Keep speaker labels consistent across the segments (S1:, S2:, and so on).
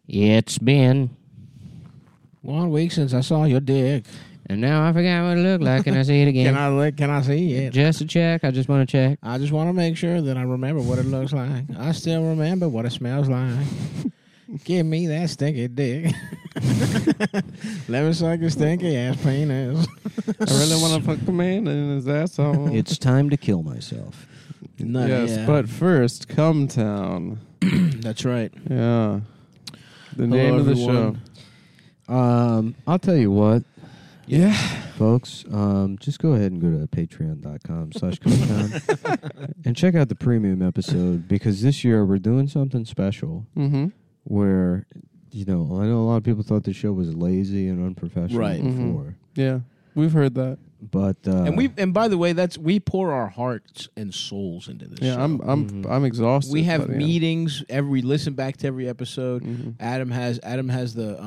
S1: It's been
S2: 1 week since I saw your dick.
S1: and now I forgot what it looked like. Can I see it again?
S2: Can I see it?
S1: Just to check. I just want to check.
S2: I just want to make sure that I remember what it looks like. I still remember what it smells like. Give me that stinky dick. Let me suck your stinky ass penis.
S3: I really want to fuck a man in his asshole.
S4: It's time to kill myself.
S3: Yes, but first, Come Town.
S2: That's right.
S3: Yeah. The name of the
S2: everyone.
S3: show.
S4: I'll tell you what,
S3: Yeah.
S4: folks. Just go ahead and go to patreon.com/cometown and check out the premium episode, because this year we're doing something special
S3: Mm-hmm.
S4: where, I know a lot of people thought the show was lazy and unprofessional
S2: Right.
S4: before.
S3: Yeah. We've heard that.
S4: But
S2: And by the way, we pour our hearts and souls into this
S3: Yeah,
S2: show.
S3: I'm exhausted.
S2: We have
S3: by the end.
S2: meetings. We listen back to every episode.
S3: Mhm.
S2: Adam has the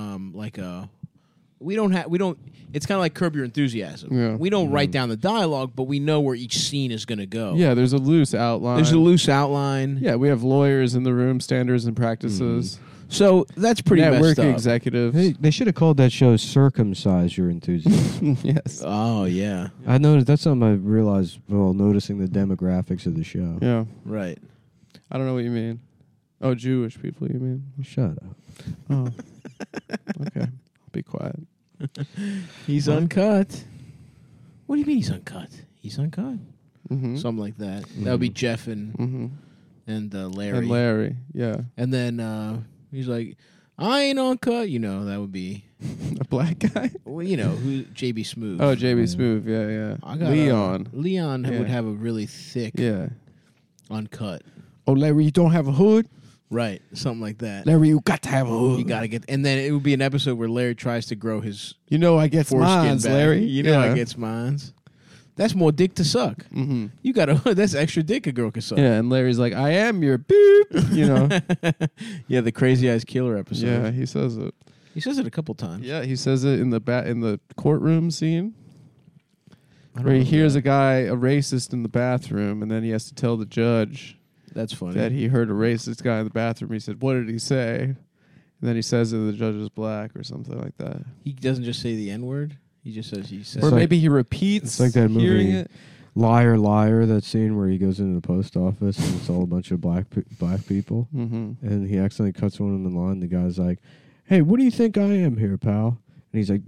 S2: we don't. It's kind of like Curb Your Enthusiasm.
S3: Yeah.
S2: We don't write down the dialogue, but we know where each scene is going to go.
S3: Yeah, there's a loose outline.
S2: There's a loose outline.
S3: Yeah, we have lawyers in the room, standards and practices.
S2: So that's pretty
S3: Network
S2: messed up.
S3: executives.
S4: they should have called that show "Circumcise Your Enthusiasm."
S3: Yes.
S2: Oh yeah,
S4: I noticed that's something I realized while noticing the demographics of the show.
S3: Yeah.
S2: right.
S3: I don't know what you mean. Oh, Jewish people, you mean?
S4: Shut up.
S3: Oh. Okay. I'll be quiet.
S2: He's uncut. What do you mean he's uncut? He's uncut.
S3: Mm-hmm.
S2: Something like that. That would be Jeff and Larry.
S3: And Larry, yeah.
S2: And then he's like, I ain't uncut. That would be,
S3: A black guy?
S2: well, who JB Smooth.
S3: Oh, JB Smooth, yeah.
S2: I got
S3: Leon.
S2: Leon
S3: Yeah.
S2: would have a really thick
S3: Yeah.
S2: uncut.
S3: Oh, Larry, you don't have a hood?
S2: Right. Something like that.
S3: Larry, you got to have a hood.
S2: You got to get, and then it would be an episode where Larry tries to grow his
S3: You know I get
S2: foreskin
S3: mines,
S2: back.
S3: Larry.
S2: You know I gets mines. That's more dick to suck.
S3: Mm-hmm.
S2: You got to, that's extra dick a girl can suck.
S3: Yeah, and Larry's like, I am your boop.
S2: Yeah, the Crazy Eyes Killer episode.
S3: Yeah, he says it.
S2: He says it a couple times.
S3: Yeah, he says it in the courtroom scene
S2: I don't
S3: where he
S2: know
S3: hears
S2: that.
S3: a guy, a racist, in the bathroom, and then he has to tell the judge
S2: That's funny.
S3: that he heard a racist guy in the bathroom. He said, "What did he say?" And then he says that the judge is black or something like that.
S2: He doesn't just say the N-word. He just says he says.
S3: Or
S4: like-
S3: maybe he repeats.
S4: it's like that
S3: hearing
S4: movie,
S3: it.
S4: Liar, Liar, that scene where he goes into the post office and it's all a bunch of black people,
S3: Mm-hmm.
S4: and he accidentally cuts one of them in line. The guy's like, "Hey, what do you think I am here, pal?" And he's like,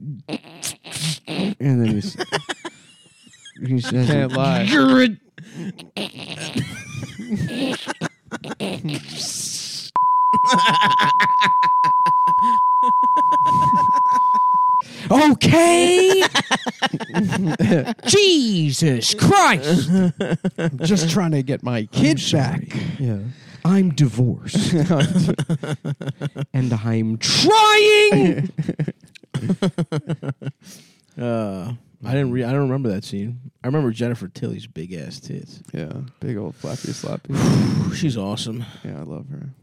S4: and then he says,
S3: Can't lie.
S4: "You're a-"
S1: Okay. Jesus Christ.
S3: Just trying to get my kid back.
S4: Yeah, I'm divorced, and I'm trying.
S2: I don't remember that scene. I remember Jennifer Tilly's big ass tits.
S3: Yeah, big old flappy slappy.
S2: She's awesome.
S3: Yeah, I love her.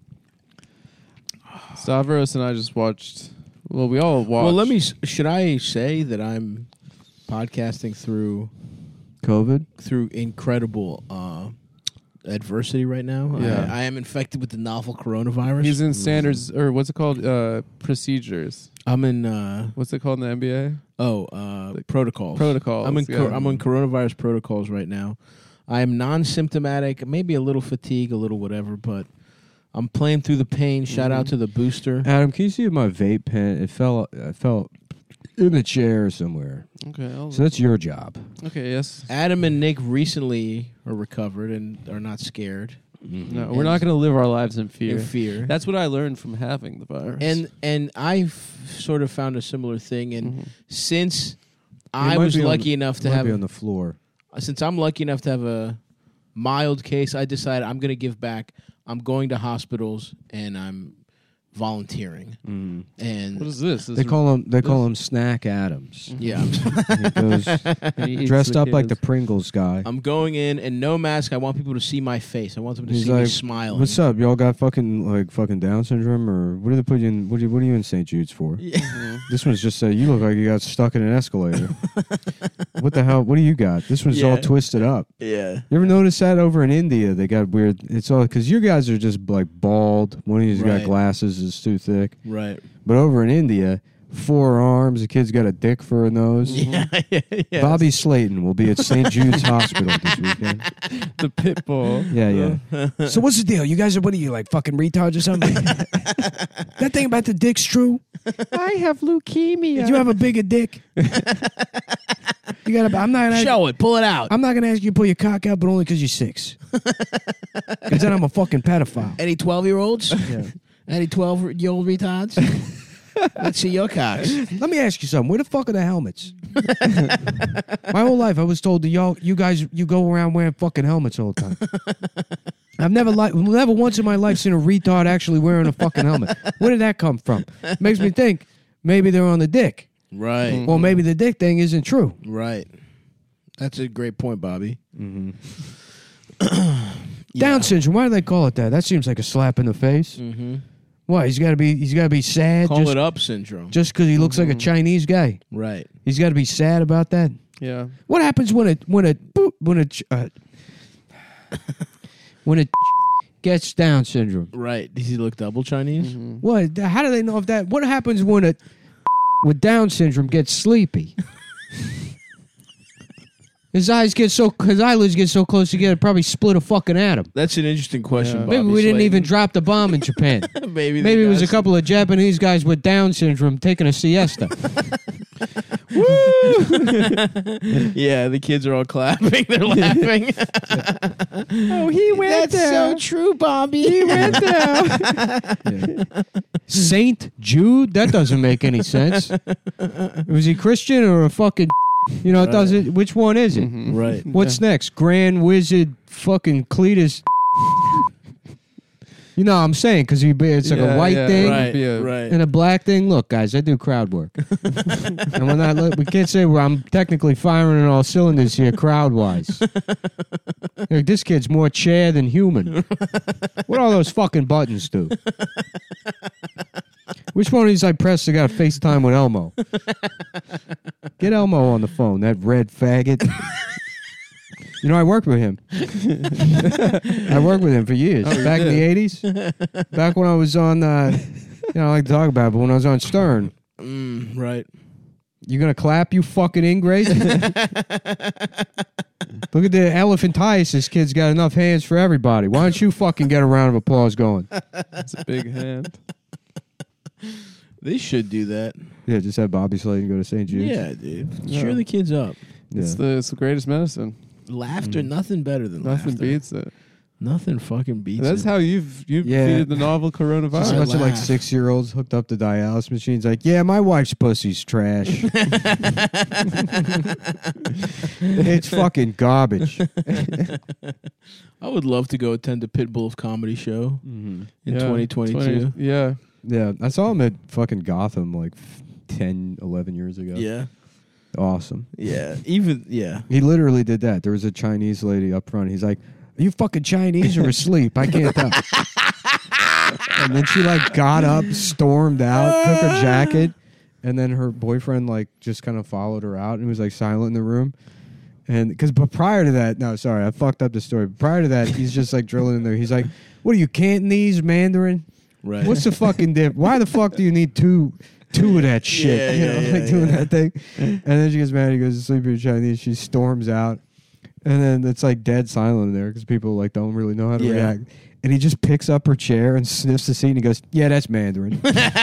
S3: Stavros and I just watched. Well, we all watched.
S2: Well, should I say that I'm podcasting through
S4: COVID.
S2: incredible adversity right now?
S3: Yeah.
S2: I am infected with the novel coronavirus.
S3: He's in standards, or what's it called? Procedures.
S2: I'm in
S3: What's it called in the NBA?
S2: protocols.
S3: Protocols.
S2: I'm in
S3: yeah.
S2: I'm on coronavirus protocols right now. I am non-symptomatic, maybe a little fatigue, a little whatever, but I'm playing through the pain. Shout out to the booster.
S4: Adam, can you see my vape pen? It fell in a chair somewhere.
S3: Okay.
S4: So that's your job.
S3: Okay. Yes.
S2: Adam and Nick recently are recovered and are not scared.
S3: No, we're not going to live our lives in fear.
S2: In fear.
S3: That's what I learned from having the virus.
S2: And I've sort of found a similar thing. And since I
S4: might
S2: was
S4: be on-
S2: lucky enough to
S4: Might
S2: have,
S4: be on the floor.
S2: since I'm lucky enough to have a mild case, I decided I'm going to give back. I'm going to hospitals and I'm volunteering. And
S3: what is this?
S4: They call him Snack Adams.
S2: yeah,
S4: He goes
S3: He eats
S4: dressed
S3: the
S4: up like the
S3: kids.
S4: Pringles guy.
S2: I'm going in and no mask. I want people to see my face. I want them to
S4: He's
S2: see me
S4: like,
S2: smiling.
S4: "What's up? Y'all got fucking Down syndrome, or what do they put you in? What are you in St. Jude's for?" This one's just you look like you got stuck in an escalator. What the hell? What do you got? This one's all
S2: Yeah.
S4: twisted up.
S2: Yeah.
S4: You ever notice that over in India? They got weird. It's all because you guys are just like bald. One of you's
S2: Right.
S4: got glasses nose is too thick.
S2: Right.
S4: But over in India, 4 arms, the kid's got a dick for a nose.
S2: Yeah.
S4: Bobby Slayton will be at St. Jude's Hospital this weekend.
S3: The pit bull.
S4: Yeah.
S1: So what's the deal? You guys are, what are you, like fucking retards or something? That thing about the dick's true?
S3: I have leukemia.
S1: Did you have a bigger dick? You gotta. I'm not gonna
S2: Show it. Pull it out.
S1: I'm not gonna ask you to pull your cock out, but only because you're 6. Because then I'm a fucking pedophile.
S2: Any 12-year-olds?
S1: Yeah.
S2: Any 12-year-old retards? Let's see your cocks.
S1: Let me ask you something. Where the fuck are the helmets? My whole life, I was told that you guys go around wearing fucking helmets all the time. I've never once in my life seen a retard actually wearing a fucking helmet. Where did that come from? Makes me think maybe they're on the dick.
S2: Right.
S1: Or maybe the dick thing isn't true.
S2: Right. That's a great point, Bobby.
S1: Down syndrome. Why do they call it that? That seems like a slap in the face.
S2: Mm-hmm.
S1: Why? He's got to be sad.
S2: Call it up syndrome.
S1: Just because he looks like a Chinese guy.
S2: Right.
S1: He's got to be sad about that.
S3: Yeah.
S1: What happens when it gets Down syndrome?
S2: Right. Does he look double Chinese?
S1: What? How do they know if that? What happens when with Down syndrome gets sleepy? His eyelids get so close together, probably split a fucking atom.
S2: That's an interesting question,
S3: Yeah.
S2: Bobby
S1: Maybe we didn't even
S2: Slayton.
S1: drop the bomb in Japan.
S2: Maybe
S1: Maybe it was a couple of Japanese guys with Down syndrome taking a siesta.
S2: Yeah, the kids are all clapping. They're laughing.
S3: Oh, he went
S2: That's so true, Bobby. He went
S1: Saint Jude? That doesn't make any sense. Was he Christian or a fucking... You know, it doesn't... Which one is it?
S2: Right.
S1: What's next? Grand Wizard fucking Cletus... You know what I'm saying? Because it's like a white thing
S2: Right.
S3: Yeah.
S2: Right.
S1: and a black thing. Look, guys, I do crowd work. And we're not... We can't say I'm technically firing on all cylinders here crowd-wise. Like, this kid's more chair than human. What all those fucking buttons do? Which one of these I pressed to got FaceTime with Elmo? Get Elmo on the phone, that red faggot. You know, I worked with him. I worked with him for years. Back in the 80s. Back when I was on, I like to talk about it, but when I was on Stern.
S2: Right.
S1: You gonna clap, you fucking ingrate? Look at the elephantiasis kid's got enough hands for everybody. Why don't you fucking get a round of applause going?
S3: It's a big hand.
S2: They should do that.
S4: Yeah, just have Bobby Slayton go to St. Jude's.
S2: Yeah, dude.
S3: Yeah.
S2: Cheer the kids up.
S4: Yeah.
S3: It's the greatest medicine.
S2: Laughter, nothing better than
S3: Nothing
S2: laughter.
S3: beats it.
S2: Nothing fucking beats
S3: That's
S2: it.
S3: how you've
S4: Yeah.
S3: defeated the novel
S4: Just a
S3: coronavirus.
S4: bunch of like
S2: laugh.
S4: 6-year-olds hooked up to dialysis machines. Like, yeah, my wife's pussy's trash. It's fucking garbage.
S2: I would love to go attend the Pitbull comedy show in
S3: Yeah,
S2: 2022.
S3: Yeah.
S4: Yeah, I saw him at fucking Gotham like 10, 11 years ago.
S2: Yeah.
S4: Awesome.
S2: Yeah.
S4: He literally did that. There was a Chinese lady up front. He's like, "Are you fucking Chinese or asleep? I can't tell." And then she like got up, stormed out, took her jacket, and then her boyfriend like just kind of followed her out and was like silent in the room. And but prior to that, no, sorry, I fucked up the story. Prior to that, he's just like drilling in there. He's like, "What are you, Cantonese, Mandarin?
S2: Right.
S4: What's the fucking diff? Why the fuck do you need two of that shit?"
S2: Yeah,
S4: You know,
S2: yeah,
S4: like
S2: yeah,
S4: doing
S2: yeah.
S4: that thing. And then she gets mad. He goes to sleep. You're Chinese. She storms out, and then it's like dead silent in there because people like don't really know how to
S2: Yeah.
S4: react. And he just picks up her chair and sniffs the seat and he goes, "Yeah, that's Mandarin."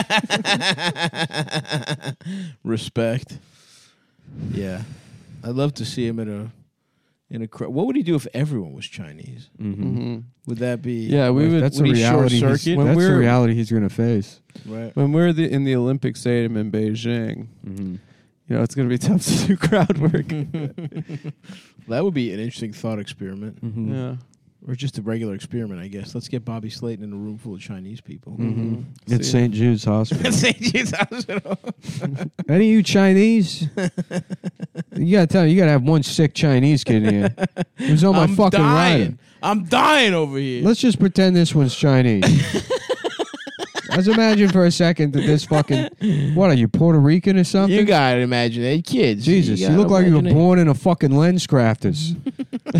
S2: Respect. Yeah. I'd love to see him in a crowd. What would he do if everyone was Chinese?
S3: Mm-hmm.
S2: Would that be
S3: Yeah, we would.
S4: That's a
S2: would he
S4: reality.
S2: short
S4: That's
S2: circuit?
S3: When
S4: the
S3: we're-
S4: reality he's going to face.
S2: right?
S3: When we're in the Olympic Stadium in Beijing,
S4: Mm-hmm.
S3: you know, it's going to be tough to do crowd work.
S2: That would be an interesting thought experiment.
S4: Mm-hmm.
S3: Yeah.
S2: Or just a regular experiment, I guess. Let's get Bobby Slayton in a room full of Chinese people.
S3: Mm-hmm.
S4: It's St. Jude's Hospital.
S2: St. Jude's Hospital.
S1: Any of you Chinese? You gotta tell me, you gotta have one sick Chinese kid in here. Who's on my
S2: I'm
S1: fucking
S2: dying.
S1: rider.
S2: I'm dying over here.
S1: Let's just pretend this one's Chinese. Let's imagine for a second that this fucking... What, are you Puerto Rican or something?
S2: You gotta imagine they kids.
S1: Jesus, you
S2: gotta
S1: look like you were
S2: imagine it.
S1: born in a fucking lens crafters.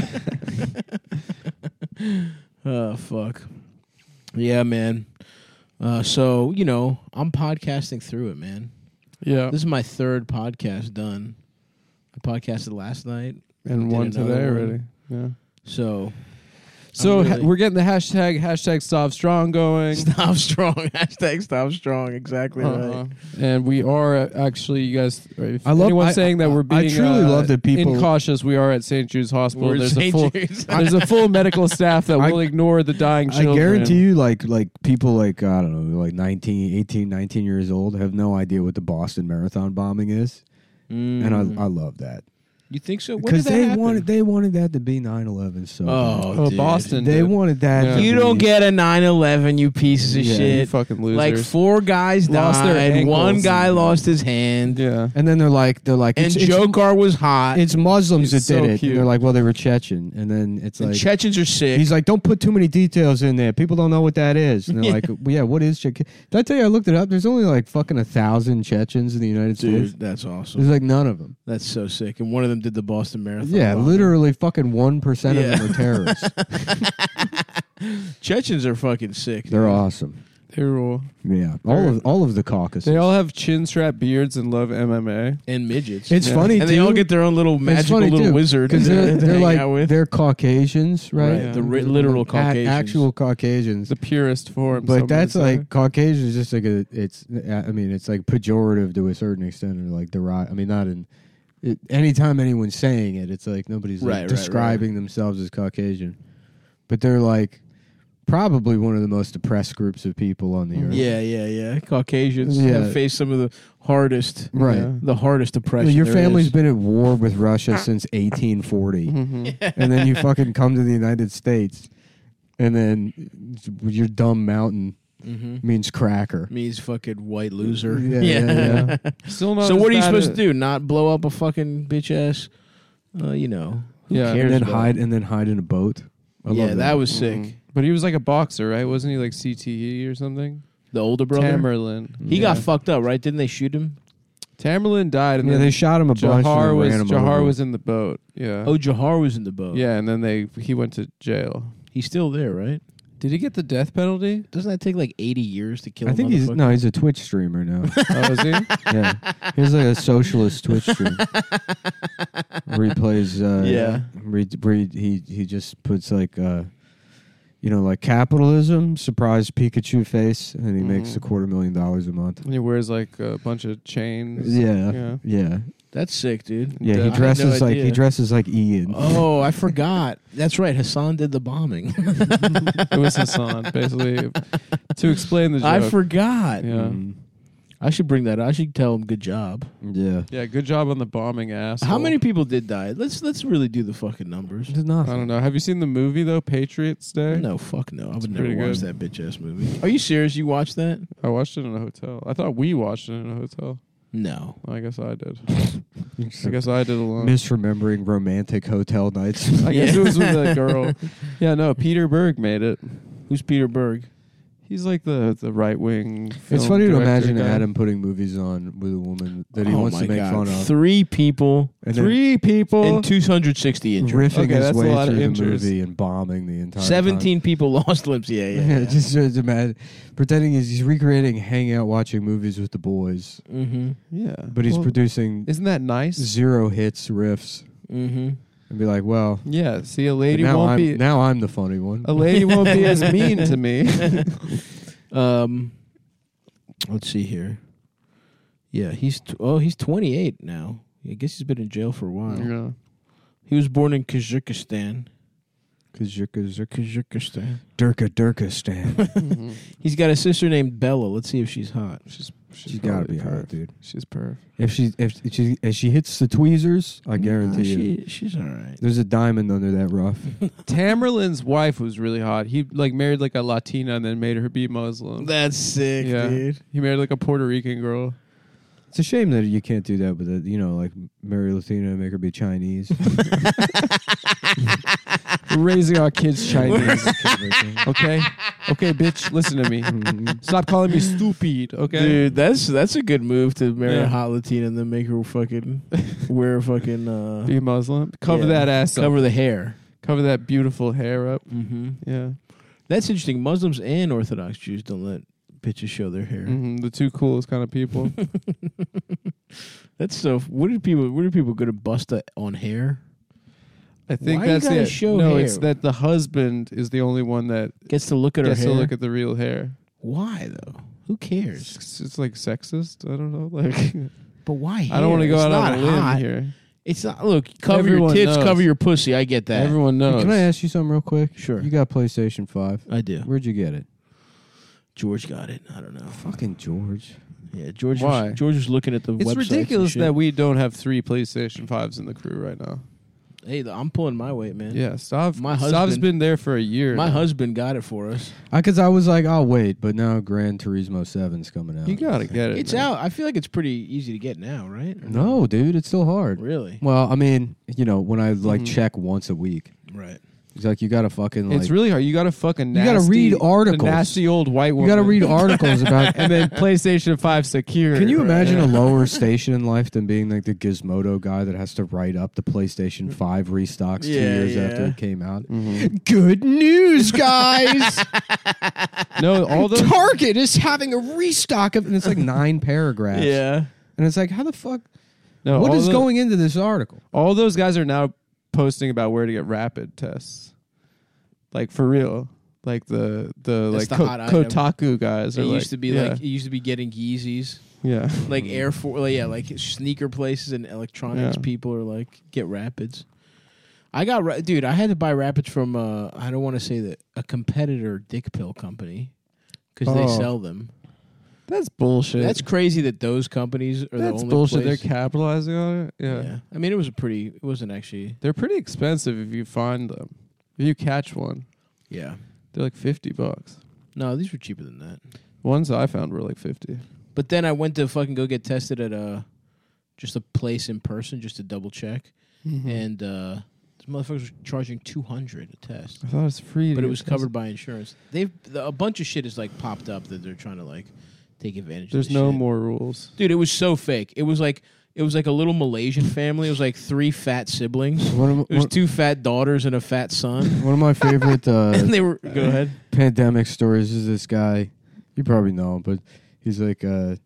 S2: Oh fuck. Yeah, man. So I'm podcasting through it, man.
S3: Yeah.
S2: This is my third podcast done. I podcasted last night,
S3: And
S2: did
S3: one
S2: another
S3: today
S2: one.
S3: already. Yeah.
S2: so
S3: So
S2: I'm really-
S3: we're getting the hashtag Stop Strong going.
S2: Stop strong. Hashtag stop strong. Exactly
S3: Uh-huh.
S2: right.
S3: And we are actually, you guys, if
S1: I love-
S3: anyone's
S1: I-
S3: saying that we're
S1: I
S3: being
S1: truly love that people-
S3: incautious, we are at St. Jude's Hospital.
S2: We're
S3: There's a
S2: St.
S3: full
S2: Jude's.
S3: there's a full medical staff that
S1: I-
S3: will ignore the dying
S1: I
S3: children.
S1: guarantee you, like people like I don't know, like 18, 19 years old have no idea what the Boston Marathon bombing is, and I love that
S2: You think so? When
S1: because
S2: did that happen?
S1: they wanted that to be 9/11. So
S2: Oh, dude.
S3: Boston.
S1: they
S3: did.
S1: wanted that.
S3: Yeah.
S1: to
S2: You
S1: be-
S2: don't get a 9/11, you pieces of
S1: Yeah,
S3: You
S2: shit.
S3: fucking losers.
S2: Like 4 guys
S3: Lost their
S2: died.
S3: ankles.
S2: One guy lost his hand.
S3: Yeah.
S1: And then they're like,
S2: And
S1: it's,
S2: Jokar was hot.
S1: it's Muslims that
S3: He's
S1: did
S3: so
S1: it.
S3: cute.
S1: And they're like, well, they were Chechen, and then it's
S2: And
S1: like.
S2: Chechens are sick.
S1: He's like, don't put too many details in there. People don't know what that is. And they're like, well, yeah, what is Chechen? Did I tell you I looked it up? There's only like fucking 1,000 Chechens in the United States.
S2: Dude, that's awesome.
S1: There's like none of them.
S2: That's so sick. And one of them did the Boston Marathon.
S1: Yeah,
S2: bombing.
S1: literally fucking 1%
S2: Yeah.
S1: of them are terrorists.
S2: Chechens are fucking sick.
S1: They're
S2: dude.
S1: awesome.
S3: They rule.
S1: Yeah, all of the Caucasus.
S3: They all have chin strap beards and love MMA.
S2: And midgets.
S1: It's
S3: Yeah.
S1: funny
S2: and
S1: too.
S2: they all get their own little magical
S1: funny,
S2: little
S1: too,
S2: wizard
S1: because
S2: to
S1: they're
S2: hang
S1: like
S2: out with.
S1: they're Caucasians, right?
S2: Right, the literal Caucasians.
S1: actual Caucasians.
S3: The purest form.
S1: But
S3: some
S1: that's
S3: would say.
S1: like Caucasian is just like it's like pejorative to a certain extent, or like I mean, not in. Anytime anyone's saying it, it's like nobody's like
S2: Right,
S1: describing themselves as Caucasian, but they're like probably one of the most oppressed groups of people on the earth.
S2: Yeah. Caucasians
S1: Yeah.
S2: have faced some of the hardest,
S1: Right.
S3: Yeah.
S2: the hardest oppression.
S1: Your
S2: there
S1: family's
S2: is.
S1: been at war with Russia since 1840,
S3: Mhm.
S1: and then you fucking come to the United States, and then your dumb mountain means cracker.
S2: means fucking white loser.
S1: Yeah.
S3: Still not.
S2: So
S3: as
S2: what are you
S3: bad
S2: supposed
S3: as-
S2: to do? Not blow up a fucking bitch ass? Who
S3: Yeah.
S2: cares
S1: And then
S2: about-
S1: hide in a boat. I
S2: Yeah,
S1: love
S2: that was
S3: Mhm.
S2: sick.
S3: But he was like a boxer, right? Wasn't he like CTE or something?
S2: The older brother.
S3: Tamerlan.
S2: He got fucked up, right? Didn't they shoot him?
S3: Tamerlan died, and
S1: Yeah,
S3: then
S1: they shot him a bunch.
S3: Jahar
S1: and
S3: was
S1: ran him
S3: Jahar
S1: over.
S3: was in the boat. Yeah.
S2: Oh, Jahar was in the boat.
S3: Yeah, and then he went to jail.
S2: He's still there, right?
S3: Did he get the death penalty?
S2: Doesn't that take like 80 years to kill
S1: I
S2: a
S1: think
S2: motherfucker?
S1: he's a Twitch streamer now.
S3: Oh, was he?
S1: Yeah, he's like a socialist Twitch stream where he plays.
S2: Yeah.
S1: where he just puts like like capitalism, surprise Pikachu face, and he makes $250,000 a month.
S3: And he wears like a bunch of chains.
S1: Yeah, yeah.
S2: That's sick, dude.
S1: He
S3: I had
S1: dresses
S2: no
S1: like
S2: idea.
S1: Ian.
S2: Oh, I forgot. That's right. Hassan did the bombing.
S3: It was Hassan, basically, to explain the joke.
S2: I forgot.
S3: Yeah.
S1: Mm,
S2: I should bring that up. I should tell him good job.
S1: yeah.
S3: Yeah, good job on the bombing ass.
S2: How many people did die? Let's really do the fucking numbers.
S1: There's
S3: I
S1: nothing.
S3: don't know. Have you seen the movie though, Patriots Day?
S2: No, fuck no. I would never
S3: pretty
S2: watch
S3: good.
S2: that bitch ass movie. Are you serious? You watched that?
S3: I watched it in a hotel. I thought we watched it in a hotel.
S2: No.
S3: I guess I did. I guess I did alone.
S1: Misremembering romantic hotel nights.
S3: I guess it was with a girl. Yeah, no, Peter Berg made it.
S2: Who's Peter Berg?
S3: He's like the right wing.
S1: It's funny to imagine Adam putting movies on with a woman that he
S2: Oh
S1: wants
S2: my
S1: to make
S2: God.
S1: fun of.
S2: 3 people
S1: And then
S3: 3 people.
S2: and 260 injured.
S1: riffing
S3: Okay,
S1: his
S3: that's a
S1: way
S3: lot of
S1: through the
S3: injuries.
S1: movie and bombing the entire
S2: 17 people lost limbs. Yeah,
S1: time.
S2: yeah.
S1: just imagine pretending he's recreating hanging out watching movies with the boys,
S2: Mm-hmm.
S3: Yeah,
S1: but he's
S3: Well,
S1: producing
S3: Isn't that nice?
S1: 0 hits riffs
S2: Mm-hmm.
S1: and be like, well,
S3: Yeah. See, a lady
S1: now
S3: won't be.
S1: now I'm the funny one.
S3: A lady won't be as mean to me.
S2: Let's see here. Yeah, he's 28 now. I guess he's been in jail for a while.
S3: Yeah.
S2: He was born in Kazakhstan.
S1: Kazakhstan.
S2: Kazakhstan.
S1: Durkistan.
S3: Mhm.
S2: He's got a sister named Bella. Let's see if she's hot.
S1: She's got to
S3: probably
S1: be hot,
S3: perf.
S1: dude.
S3: She's perf.
S1: If she hits the tweezers, I guarantee you,
S2: She's all right.
S1: there's a diamond under that rough.
S3: Tamerlan's wife was really hot. He like married like a Latina and then made her be Muslim.
S2: That's sick,
S3: Yeah.
S2: dude.
S3: He married like a Puerto Rican girl.
S1: It's a shame that you can't do that with a, like marry Latina and make her be Chinese.
S3: We're raising our kids Chinese. Okay, okay, bitch, listen to me. Stop calling me stupid. Okay,
S2: Dude, that's a good move to marry
S3: Yeah.
S2: a hot Latina and then make her fucking wear fucking
S3: be Muslim. Cover
S2: yeah.
S3: that ass.
S2: cover
S3: up.
S2: the hair.
S3: Cover that beautiful hair up.
S2: Mm-hmm.
S3: Yeah.
S2: That's interesting. Muslims and Orthodox Jews don't let bitches show their hair.
S3: The two coolest kind of people.
S2: That's so. What are people going to bust on hair?
S3: I think
S2: Why you
S3: that's
S2: gotta
S3: it.
S2: show
S3: No,
S2: hair?
S3: it's that the husband is the only one that
S2: Gets to look at her
S3: gets
S2: hair.
S3: to look at the real hair.
S2: Why though? Who cares?
S3: It's like sexist. I don't know. Like,
S2: But why?
S3: I don't want to go
S2: It's
S3: out
S2: not
S3: on a limb
S2: hot.
S3: here.
S2: It's not. Look, cover
S3: Everyone
S2: your tits,
S3: knows.
S2: cover your pussy. I get that.
S3: Everyone knows.
S4: Can I ask you something real quick?
S2: Sure.
S4: You got PlayStation 5.
S2: I do.
S4: Where'd you get it?
S2: George got it. I don't know.
S4: Fucking George.
S2: Yeah, George.
S3: Why?
S2: George was looking at the websites
S3: It's
S2: and
S3: ridiculous
S2: shit.
S3: that we don't have 3 PlayStation 5s in the crew right now.
S2: Hey, I'm pulling my weight, man.
S3: Yeah, Stav's
S2: My
S3: Stav's
S2: husband-
S3: been there for a year.
S2: My
S3: now.
S2: husband got it for us.
S4: Because I was like, I'll wait, but now Gran Turismo 7's coming out.
S3: You gotta get it.
S2: It's
S3: man.
S2: out. I feel like it's pretty easy to get now, right? Or
S4: No, dude, it's still hard.
S2: Really?
S4: Well, I mean, when I like
S3: Mhm.
S4: check once a week,
S2: Right.
S4: it's like you gotta fucking like
S3: It's really hard. You gotta fucking.
S4: You gotta read
S3: nasty-
S4: articles.
S3: the nasty old white
S4: you
S3: woman.
S4: gotta read articles about.
S3: and then PlayStation 5 secure.
S4: Can you imagine
S3: Yeah.
S4: a lower station in life than being like the Gizmodo guy that has to write up the PlayStation 5 restocks 2
S2: Yeah,
S4: years after
S2: yeah.
S4: it came out?
S3: Mhm.
S4: Good news, guys!
S3: No, all those.
S4: Target is having a restock of, and it's like 9 paragraphs.
S2: Yeah.
S4: And it's like, how the fuck?
S3: No,
S4: What
S3: all
S4: is
S3: the-
S4: going into this article?
S3: All those guys are now posting about where to get rapid tests. Like for real. Like the like
S2: the hot item.
S3: Kotaku guys.
S2: It
S3: are
S2: used to be
S3: yeah,
S2: like it used to be getting Yeezys,
S3: yeah.
S2: like Air Force, like sneaker places and electronics
S3: Yeah.
S2: people are like get Rapids. I got dude. I had to buy Rapids from I don't want to say that a competitor dick pill company because they
S3: Oh.
S2: sell them.
S3: That's bullshit.
S2: That's crazy that those companies are the
S3: That's
S2: only
S3: bullshit.
S2: place.
S3: They're capitalizing on it. Yeah.
S2: I mean, it wasn't actually.
S3: They're pretty expensive if you find them. If you catch one,
S2: Yeah.
S3: they're like $50.
S2: No, these were cheaper than that.
S3: Ones I found were like 50.
S2: But then I went to fucking go get tested at just a place in person just to double check, and this motherfuckers were charging $200 a test,
S3: I thought it was free.
S2: but
S3: to
S2: it was
S3: get
S2: covered by insurance. A bunch of shit has like popped up that they're trying to like take advantage.
S3: There's
S2: of this
S3: no
S2: shit.
S3: more rules.
S2: Dude, it was so fake. It was like a little Malaysian family. It was like 3 fat siblings.
S4: One
S2: It was 2 fat daughters and a fat son.
S4: of my favorite
S2: And they were go ahead.
S4: pandemic stories is this guy. You probably know him, but he's like a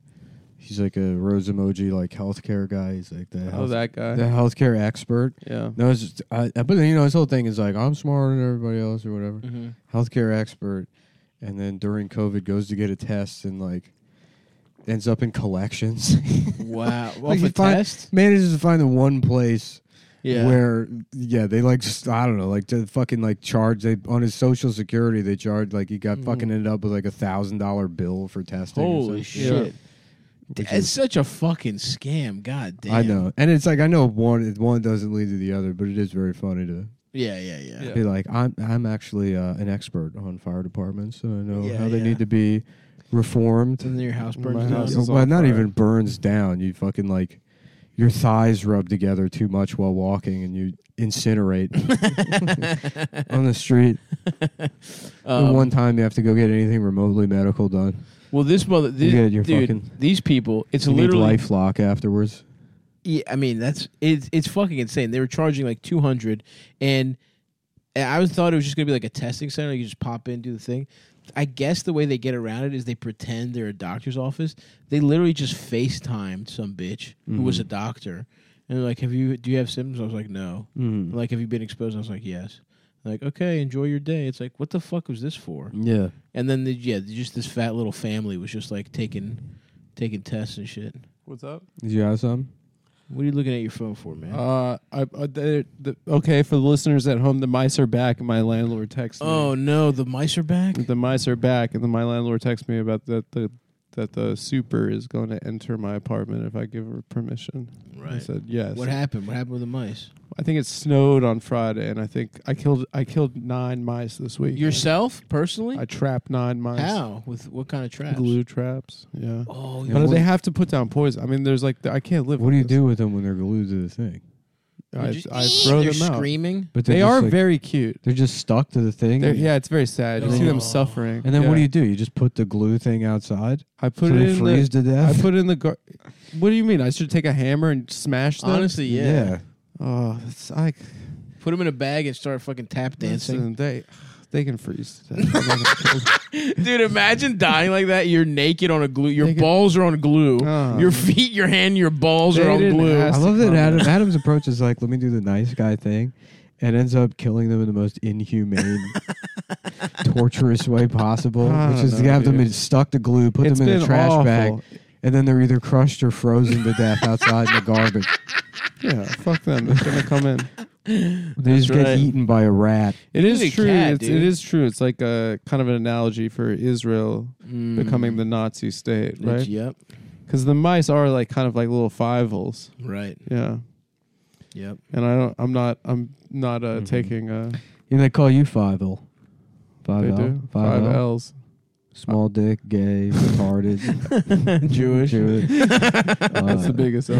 S4: rose emoji like healthcare guy. He's like the
S3: That guy.
S4: the healthcare expert.
S3: Yeah.
S4: No, it's just, but his whole thing is like I'm smarter than everybody else or whatever. Healthcare expert, and then during COVID goes to get a test and like ends up in collections.
S2: Wow.
S4: Like
S2: Off
S4: you
S2: a
S4: find-
S2: test?
S4: Manages to find the one place
S2: Yeah.
S4: where they like just I don't know like to fucking like charge they on his social security they charged like he got fucking ended up with like $1,000 bill for testing. or
S2: Holy
S4: something.
S2: shit.
S4: Which
S2: It's
S4: is-
S2: such a fucking scam. God damn.
S4: I know, and it's like I know one doesn't lead to the other, but it is very funny to
S2: Yeah.
S3: Yeah.
S4: be like I'm actually an expert on fire departments, and I know
S2: Yeah,
S4: how they
S2: yeah.
S4: need to be reformed.
S2: And then your house
S3: My
S2: burns
S3: house
S2: down.
S3: is
S4: Well,
S3: on
S4: not
S3: fire.
S4: even burns down. You fucking like your thighs rub together too much while walking, and you incinerate on the street. And one time you have to go get anything remotely medical done.
S2: Well, this mother,
S4: You get your
S2: dude,
S4: fucking-
S2: these people, it's
S4: You need
S2: literally.
S4: LifeLock afterwards.
S2: Yeah, I mean it's fucking insane. They were charging like $200, and I thought it was just gonna be like a testing center. You just pop in, do the thing. I guess the way they get around it is they pretend they're a doctor's office. They literally just FaceTimed some bitch who was a doctor, and they're like, do you have symptoms? I was like, no.
S4: Mm.
S2: Like, have you been exposed? I was like, yes. Like, okay, enjoy your day. It's like, what the fuck was this for?
S4: Yeah.
S2: And then just this fat little family was just like taking tests and shit.
S3: What's up?
S4: Did you have some?
S2: What are you looking at your phone for, man?
S3: Okay, for the listeners at home, the mice are back, and my landlord texted
S2: Oh
S3: me.
S2: no, the mice are back.
S3: The mice are back, and then my landlord texted me about that the super is going to enter my apartment if I give her permission. I
S2: Right.
S3: said yes.
S2: What happened? What happened with the mice?
S3: I think it snowed on Friday, and I think I killed 9 mice this week.
S2: Yourself personally?
S3: I trapped 9 mice.
S2: How? With what kind of traps?
S3: Glue traps. Yeah.
S2: Oh,
S4: Yeah,
S3: But
S4: what-
S3: they have to put down poison. I mean, there's like I can't live.
S4: What do you
S3: with this.
S4: do with them when they're glued to the thing?
S3: I throw
S2: they're
S3: them out.
S2: screaming.
S4: But
S3: They
S4: they're
S3: are
S4: just, like,
S3: very cute.
S4: They're just stuck to the thing.
S3: Yeah, it's very sad. You see them
S2: Oh.
S3: suffering.
S4: And then what
S3: Yeah.
S4: do? You just put the glue thing outside
S3: I put
S4: so
S3: it
S4: they
S3: in
S4: freeze
S3: the.
S4: to death.
S3: I put it in the. What do you mean? I should take a hammer and smash them?
S2: Honestly, yeah.
S3: Oh, it's like
S2: Put them in a bag and start fucking tap dancing.
S3: listen, They can freeze to death. I'm not gonna kill them.
S2: Dude, imagine dying like that. You're naked on a glue. Your
S3: Naked.
S2: balls are on glue.
S3: Oh.
S2: Your feet, your hand, your balls
S3: They
S2: are on
S3: didn't
S2: glue.
S3: ask-
S1: I love that
S3: comment.
S1: Adam's approach is like, let me do the nice guy thing, and ends up killing them in the most inhumane, torturous way possible,
S3: I
S1: which
S3: don't
S1: is to
S3: know,
S1: have them
S3: dude.
S1: stuck to glue, put
S3: It's
S1: them in a
S3: been
S1: trash
S3: awful.
S1: bag, and then they're either crushed or frozen to death outside in the garbage.
S3: Yeah, fuck them. It's gonna come in.
S1: They just
S2: right.
S1: get eaten by a rat.
S3: It is
S2: He's a
S3: true.
S2: cat,
S3: It
S2: dude.
S3: is true. It's like a kind of an analogy for Israel
S2: Mm.
S3: becoming the Nazi state, right?
S2: Yep.
S3: Because the mice are like kind of like little fivals.
S2: Right.
S3: Yeah,
S2: Yep.
S3: and I'm not taking.
S1: And they call you 5L.
S3: They
S1: 5L.
S3: do
S1: 5L.
S3: 5Ls.
S1: Small dick, gay, retarded,
S2: Jewish.
S3: That's the biggest L.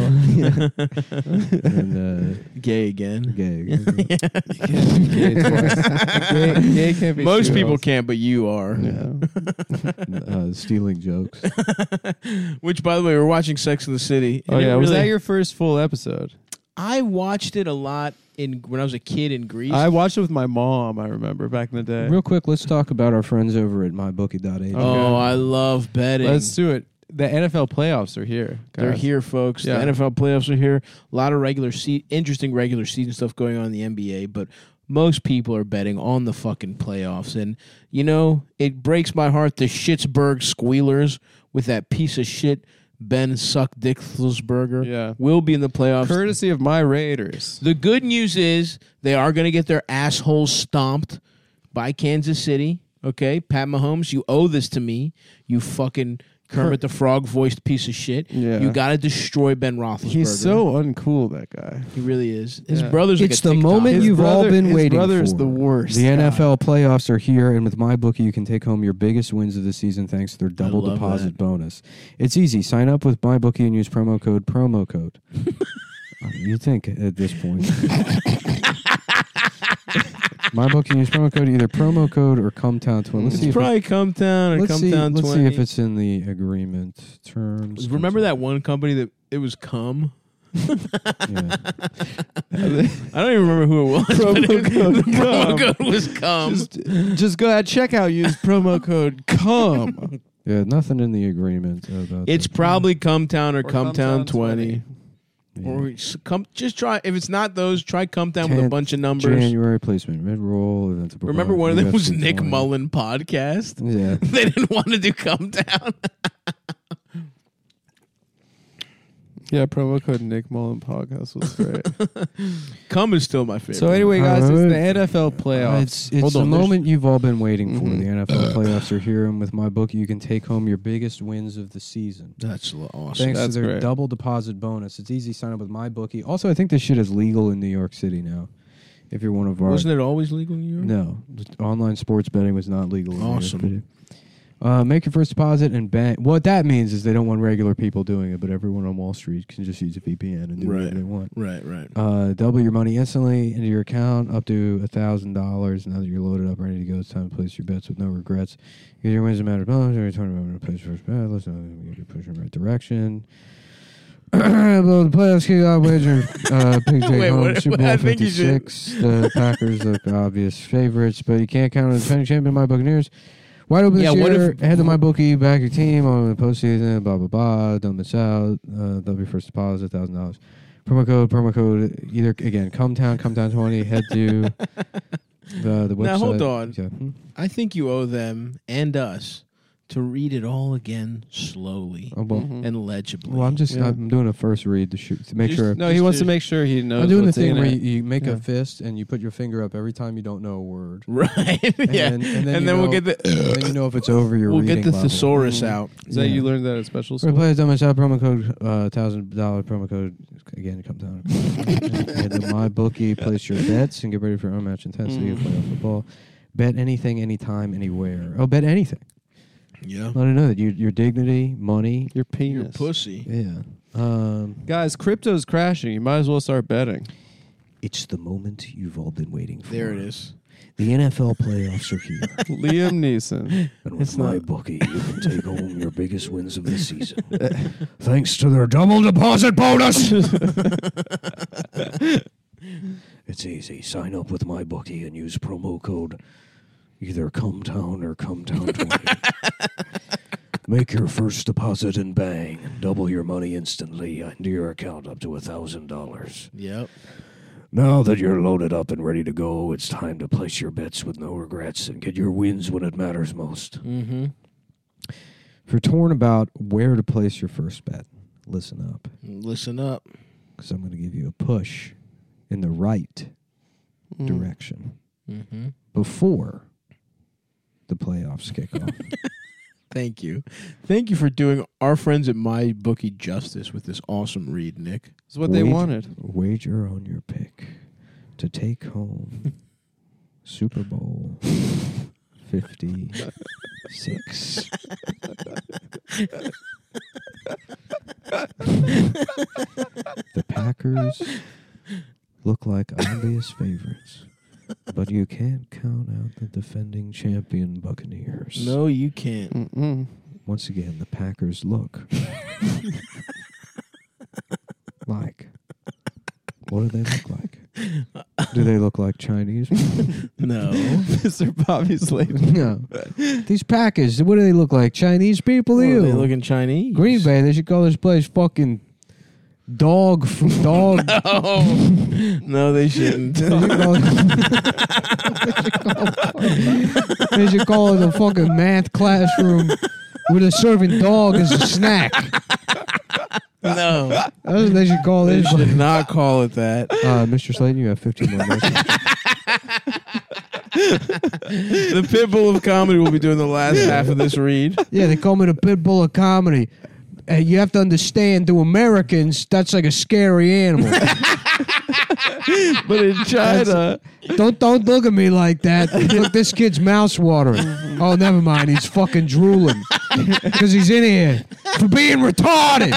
S1: and
S2: Gay again.
S1: gay.
S3: Gay twice. Gay can't be.
S2: Most
S3: two
S2: people
S3: Ls.
S2: can't, but you are.
S3: Yeah.
S1: Stealing jokes.
S2: Which, by the way, we're watching Sex in the City.
S3: Oh
S2: and it
S3: yeah. Was
S2: really-
S3: that your first full episode?
S2: I watched it a lot when I was a kid in Greece.
S3: I watched it with my mom. I remember back in the day.
S1: Real quick, let's talk about our friends over at mybookie.ag.
S2: Oh, I love betting.
S3: Let's do it. The NFL playoffs are here.
S2: They're
S3: guys.
S2: here, folks.
S3: Yeah.
S2: The NFL playoffs are here. A lot of interesting regular season stuff going on in the NBA, but most people are betting on the fucking playoffs. And, you know, it breaks my heart the Schittsburg Squealers with that piece of shit Ben Suck Dickelsberger
S3: Yeah.
S2: will be in the playoffs.
S3: Courtesy of my Raiders.
S2: The good news is they are going to get their assholes stomped by Kansas City. Okay, Pat Mahomes, you owe this to me. You fucking Kermit the Frog voiced piece of shit.
S3: Yeah.
S2: You got to destroy Ben Roethlisberger.
S3: He's so uncool, that guy.
S2: He really is. His
S3: Yeah.
S2: brother's like
S1: It's
S2: a
S1: the
S2: TikTok.
S1: moment
S3: His
S1: you've all
S3: brother-
S1: been
S3: his
S1: waiting
S3: brother's
S1: for.
S3: the worst.
S1: The
S3: Yeah.
S1: NFL playoffs are here, and with MyBookie, you can take home your biggest wins of the season thanks to their double
S2: love
S1: deposit
S2: that.
S1: bonus. It's easy. Sign up with MyBookie and use promo code. You think at this point. MyBookie and use promo code, either promo code or ComeTown20. Let's see
S2: It's
S1: if
S2: probably Come Town or
S1: let's
S2: Come
S1: see,
S2: Town
S1: let's
S2: 20.
S1: see if it's in the agreement terms.
S2: Remember that one company that it was Cum?
S1: Yeah.
S2: I don't even remember who it was.
S3: Promo
S2: but
S3: code
S2: the promo
S3: Cum.
S2: code was Cum.
S3: Just go at checkout. Use promo code COME.
S1: Yeah, nothing in the agreement about
S2: It's
S1: that.
S2: probably Come Town or Come Town
S3: Cumtown
S2: 20.
S1: Yeah.
S2: Or just try. If it's not those, try Come Down with a
S1: 10th
S2: bunch of numbers.
S1: January placement, mid-roll. Events of
S2: Remember one of them was
S1: UFC
S2: Nick
S1: 20.
S2: Mullen podcast.
S1: Yeah.
S2: They didn't want to do Come Down.
S3: Yeah, promo code Nick Mullen podcast was great.
S2: Come is still my favorite.
S3: So anyway, guys, it's
S1: Alright.
S3: the NFL playoffs.
S1: It's
S2: Hold
S1: the
S2: on, there's-
S1: moment you've all been waiting for.
S3: Mhm.
S1: The NFL playoffs are here, and with MyBookie, you can take home your biggest wins of the season.
S2: that's awesome.
S1: Thanks
S3: That's
S1: to their
S3: great.
S1: double deposit bonus. It's easy. Sign up with MyBookie. Also, I think this shit is legal in New York City now. If you're one of our
S2: Wasn't it always legal in New York?
S1: no, online sports betting was not legal. In New York
S2: Awesome.
S1: City. Make your first deposit and bank. What that means is they don't want regular people doing it, but everyone on Wall Street can just use a VPN and do
S2: Right.
S1: whatever they want.
S2: Right.
S1: Double your money instantly into your account up to $1,000. Now that you're loaded up, ready to go, it's time to place your bets with no regrets. Get your wins a matter of bonus. Every tournament to place first bet. Let's get push in the right direction. Below the playoffs, kick off wager. Big take
S2: Wait,
S1: home
S2: what-
S1: Super
S2: what-
S1: Bowl
S2: I think you should-
S1: 56. The Packers look obvious favorites, but you can't count on the defending champion, my Buccaneers. Wide open
S2: Yeah,
S1: this
S2: what
S1: year.
S2: if-
S1: Head to my bookie, back your team on the postseason. Blah blah blah. Don't miss out. That'll be first deposit $1,000. Promo code. Either again, come town 20. Head to the website.
S2: Now, hold on.
S1: Yeah.
S2: I think you owe them and us to read it all again slowly
S1: Oh, well,
S3: Mhm.
S2: and legibly.
S1: well, I'm just
S3: Yeah.
S1: I'm doing a first read to shoot to make
S2: Just-
S1: sure.
S3: No, he wants to make sure he knows.
S1: I'm doing the
S3: what's
S1: thing
S3: in
S1: where
S3: it.
S1: you make
S3: Yeah.
S1: a fist and you put your finger up every time you don't know a word.
S2: right. Yeah.
S1: And
S2: And
S1: then,
S2: then
S1: you
S2: we'll
S1: know-
S2: get the
S1: and then you know if it's over your
S2: we'll
S1: reading
S2: get the
S1: level.
S2: thesaurus
S3: Mhm.
S2: out.
S3: Is that
S1: Yeah.
S3: you learned that at special
S1: For
S3: school?
S1: players don't miss out, promo code $1,000 promo code again come down. Head to my bookie, place your bets, and get ready for unmatched intensity of playoff football. Bet anything, anytime, anywhere. Oh, bet anything.
S2: Yeah.
S1: Let it know that your dignity, money.
S3: Your
S2: Your
S3: penis.
S2: pussy.
S1: Yeah.
S3: Guys, crypto's crashing. You might as well start betting.
S1: It's the moment you've all been waiting for.
S2: There it is.
S1: The NFL playoffs are here.
S3: Liam Neeson.
S1: And with
S2: It's
S1: my
S2: not-
S1: bookie, you can take home your biggest wins of the season. Thanks to their double deposit bonus. It's easy. Sign up with my bookie and use promo code
S4: Either Come Town or Come Town 20. Make your first deposit and bang. Double your money instantly into your account up to $1,000.
S2: Yep.
S4: Now that you're loaded up and ready to go, it's time to place your bets with no regrets and get your wins when it matters most.
S2: Mm-hmm.
S1: If you're torn about where to place your first bet, listen up.
S2: Listen up.
S1: Because I'm going to give you a push in the right direction
S2: Mm-hmm.
S1: before the playoffs kick off.
S2: Thank you. Thank you for doing our friends at MyBookie justice with this awesome read, Nick.
S3: It's what they wanted.
S1: Wager on your pick to take home Super Bowl 56. The Packers look like obvious favorites, but you can't count out the defending champion Buccaneers.
S2: No, you can't.
S3: Mm-mm.
S1: Once again, the Packers look like. What do they look like? Do they look like Chinese?
S2: No.
S3: Mr. Bobby Slayton.
S1: No. These Packers, what do they look like? Chinese people?
S2: Well,
S1: You.
S2: they looking Chinese.
S1: Green Bay, they should call this place fucking dog.
S2: No, they shouldn't.
S1: They should call it a fucking math classroom where they're serving dog as a snack.
S2: No.
S1: That's what they should call
S2: They
S1: this.
S2: should not call it that.
S1: Mr. Slayton, you have 15 more minutes.
S2: The Pitbull of comedy will be doing the last half of this read.
S1: Yeah, they call me the pit bull of comedy. You have to understand, to Americans, that's like a scary animal.
S3: But in China,
S1: Don't look at me like that. Look, this kid's mouth watering. Oh, never mind. He's fucking drooling because he's in here for being retarded.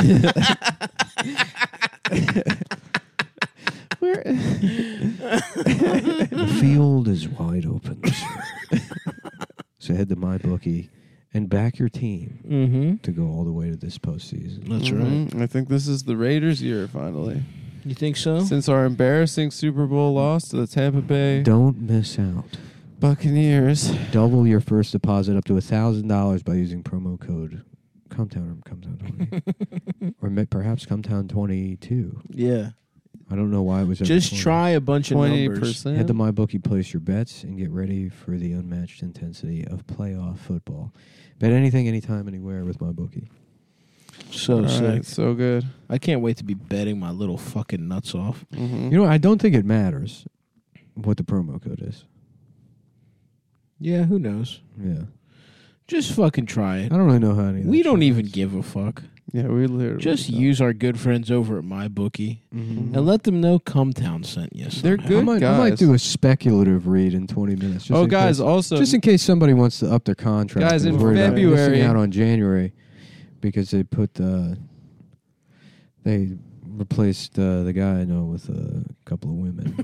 S1: The field is wide open this year. So head to MyBookie and back your team
S2: Mm-hmm.
S1: to go all the way to this postseason.
S2: That's right.
S3: I think this is the Raiders' year finally.
S2: You think so?
S3: Since our embarrassing Super Bowl loss to the Tampa Bay
S1: Don't miss out.
S3: Buccaneers.
S1: Double your first deposit up to $1,000 by using promo code Cometown or Cometown 20, or perhaps Cometown 22.
S2: Yeah.
S1: I don't know why it was. over
S2: Just
S1: 20.
S2: try a bunch of numbers.
S3: 20%.
S1: Head to MyBookie, place your bets, and get ready for the unmatched intensity of playoff football. Bet anything, anytime, anywhere with MyBookie.
S2: So
S3: All
S2: sick.
S3: right, so good.
S2: I can't wait to be betting my little fucking nuts off.
S3: Mm-hmm.
S1: You know, I don't think it matters what the promo code is.
S2: Yeah, who knows?
S1: Yeah,
S2: Just fucking try
S1: I
S2: it.
S1: don't really know how any. Of
S2: We
S1: that
S2: don't
S1: shit
S2: even
S1: is.
S2: give a fuck.
S3: Yeah, we literally
S2: Just
S3: don't.
S2: use our good friends over at MyBookie
S1: Mhm.
S2: and let them know Cometown sent you.
S3: They're
S2: somehow.
S3: good.
S1: I might
S3: guys.
S1: do a speculative read in 20 minutes. Just
S3: Oh,
S1: in
S3: guys,
S1: case,
S3: also
S1: just in case somebody wants to up their contract.
S3: Guys,
S1: and
S3: in
S1: worried about
S3: February-
S1: missing out on January because they put they replaced the guy I know with a couple of women.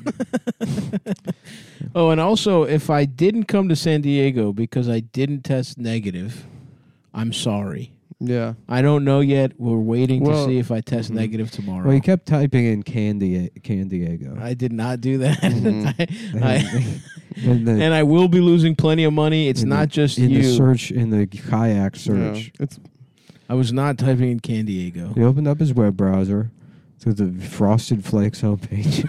S2: Oh, and also, if I didn't come to San Diego because I didn't test negative, I'm sorry.
S3: Yeah.
S2: I don't know yet. We're waiting
S3: Well,
S2: to see if I test negative tomorrow.
S1: Well, he kept typing in Can Diego.
S2: I did not do that.
S3: Mhm.
S1: And the-
S2: and I will be losing plenty of money. It's
S1: in
S2: not
S1: the,
S2: just
S1: in
S2: you.
S1: the search in the kayak
S3: Yeah.
S1: search.
S3: It's
S2: I was not typing in Can Diego.
S1: He opened up his web browser to the Frosted Flakes homepage.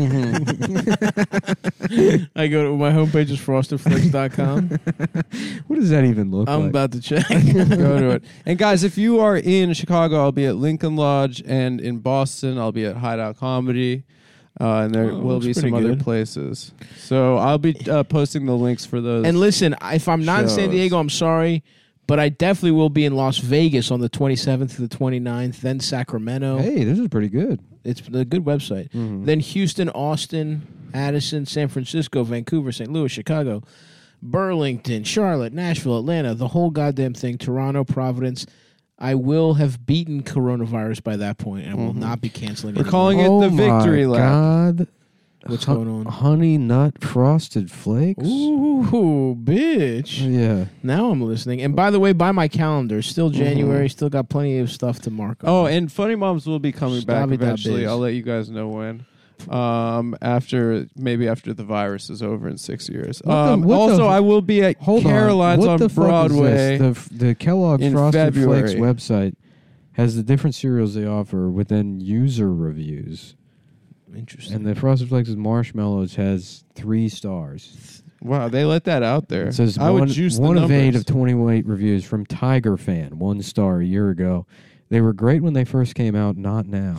S2: I go to my homepage is frostedflakes.com.
S1: What does that even look
S2: I'm
S1: like?
S2: about to check.
S3: go to it. And guys, if you are in Chicago, I'll be at Lincoln Lodge, and in Boston, I'll be at Hideout Comedy. And there
S2: Oh,
S3: will
S2: looks
S3: be some
S2: pretty
S3: other
S2: good.
S3: places. So I'll be posting the links for those.
S2: And listen, if I'm not in San
S3: shows.
S2: Diego, I'm sorry, but I definitely will be in Las Vegas on the 27th to the 29th, then Sacramento.
S1: Hey, this is pretty good.
S2: It's a good website.
S3: Mhm.
S2: Then Houston, Austin, Addison, San Francisco, Vancouver, St. Louis, Chicago, Burlington, Charlotte, Nashville, Atlanta, the whole goddamn thing, Toronto, Providence. I will have beaten coronavirus by that point, and I will not be canceling
S3: We're
S2: anymore.
S3: calling it the Victory
S1: my
S3: Lap.
S1: God.
S2: What's going on?
S1: Honey Nut Frosted Flakes?
S2: Ooh, bitch.
S1: Yeah.
S2: Now I'm listening. And by the way, by my calendar, still January, still got plenty of stuff to mark on.
S3: Oh, and Funny Moms will be coming back
S2: Stabby da
S3: eventually.
S2: biz.
S3: I'll let you guys know when. after the virus is over in 6 years.
S1: What the
S3: Also, I will be at
S1: Hold
S3: Caroline's
S1: on. What
S3: on
S1: the fuck
S3: Broadway.
S1: is this? The Kellogg's
S3: in
S1: Frosted
S3: February.
S1: Flakes website has the different cereals they offer within user reviews.
S2: Interesting.
S1: And the Frosted Flakes Marshmallows has 3 stars.
S3: Wow, they let that out there.
S1: It says
S3: I
S1: one,
S3: would juice
S1: one
S3: the
S1: of 8
S3: numbers.
S1: of 28 reviews from Tiger Fan, 1 star a year ago. They were great when they first came out, not now.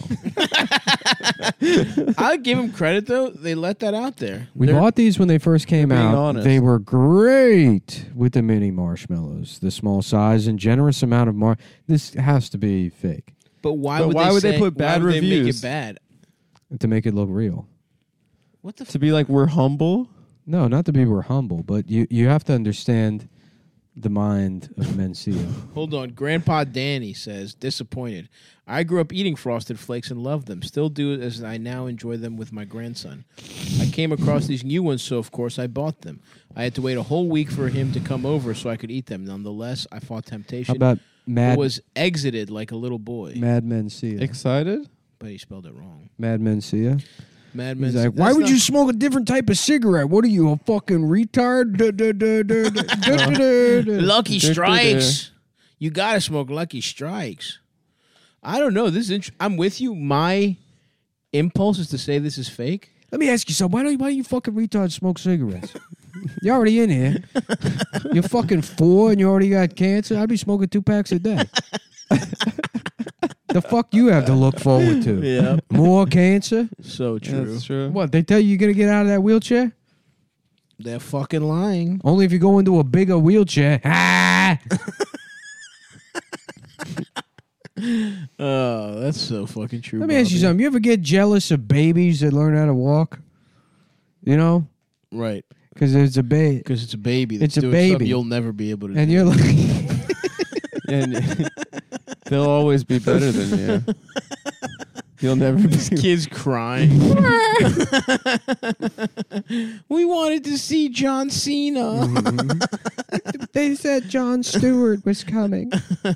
S2: I'll give them credit though. They let that out there.
S1: We
S2: They're-
S1: bought these when they first came
S3: being
S1: out.
S3: honest.
S1: They were great with the mini marshmallows, the small size and generous amount of This has to be fake
S2: But why
S3: But
S2: would
S3: why
S2: they
S3: would they
S2: say-
S3: put bad
S2: why would They make
S3: reviews?
S2: it bad.
S1: to make it look real.
S2: What the?
S3: To be like, we're humble.
S1: No, not to be we're humble, but you have to understand the mind of Mencia.
S2: Hold on. Grandpa Danny says, disappointed. I grew up eating Frosted Flakes and loved them. Still do as I now enjoy them with my grandson. I came across these new ones, so of course I bought them. I had to wait a whole week for him to come over so I could eat them. Nonetheless, I fought
S1: How
S2: temptation.
S1: about
S2: but was exited like a little boy.
S1: Mad Mencia?
S3: Excited?
S2: But he spelled it wrong.
S1: Mad Mencia.
S2: Mad
S1: He's
S2: Men.
S1: like, why would you smoke a different type of cigarette? What are you, a fucking retard?
S2: Lucky Strikes. You gotta smoke Lucky Strikes. I don't know. This is I'm with you. My impulse is to say this is fake.
S1: Let me ask you something. Why don't you fucking retards smoke cigarettes? You're already in here. You're fucking 4 and you already got cancer. I'd be smoking 2 packs a day. The fuck you have to look forward to?
S2: Yeah.
S1: More cancer?
S2: So true.
S3: That's true.
S1: What, they tell you you're going to get out of that wheelchair?
S2: They're fucking lying.
S1: Only if you go into a bigger wheelchair. Ah!
S2: Oh, that's so fucking true.
S1: Let me ask you
S2: Bobby.
S1: something. You ever get jealous of babies that learn how to walk? You know?
S2: Right.
S1: Because it's a baby.
S2: Because it's a baby. That's
S1: It's a
S2: doing
S1: baby.
S2: something you'll never be able to
S1: And
S2: do.
S1: you're like...
S3: And they'll always be better than you. You'll never be.
S2: Kids crying. We wanted to see John Cena.
S1: They said Jon Stewart was coming.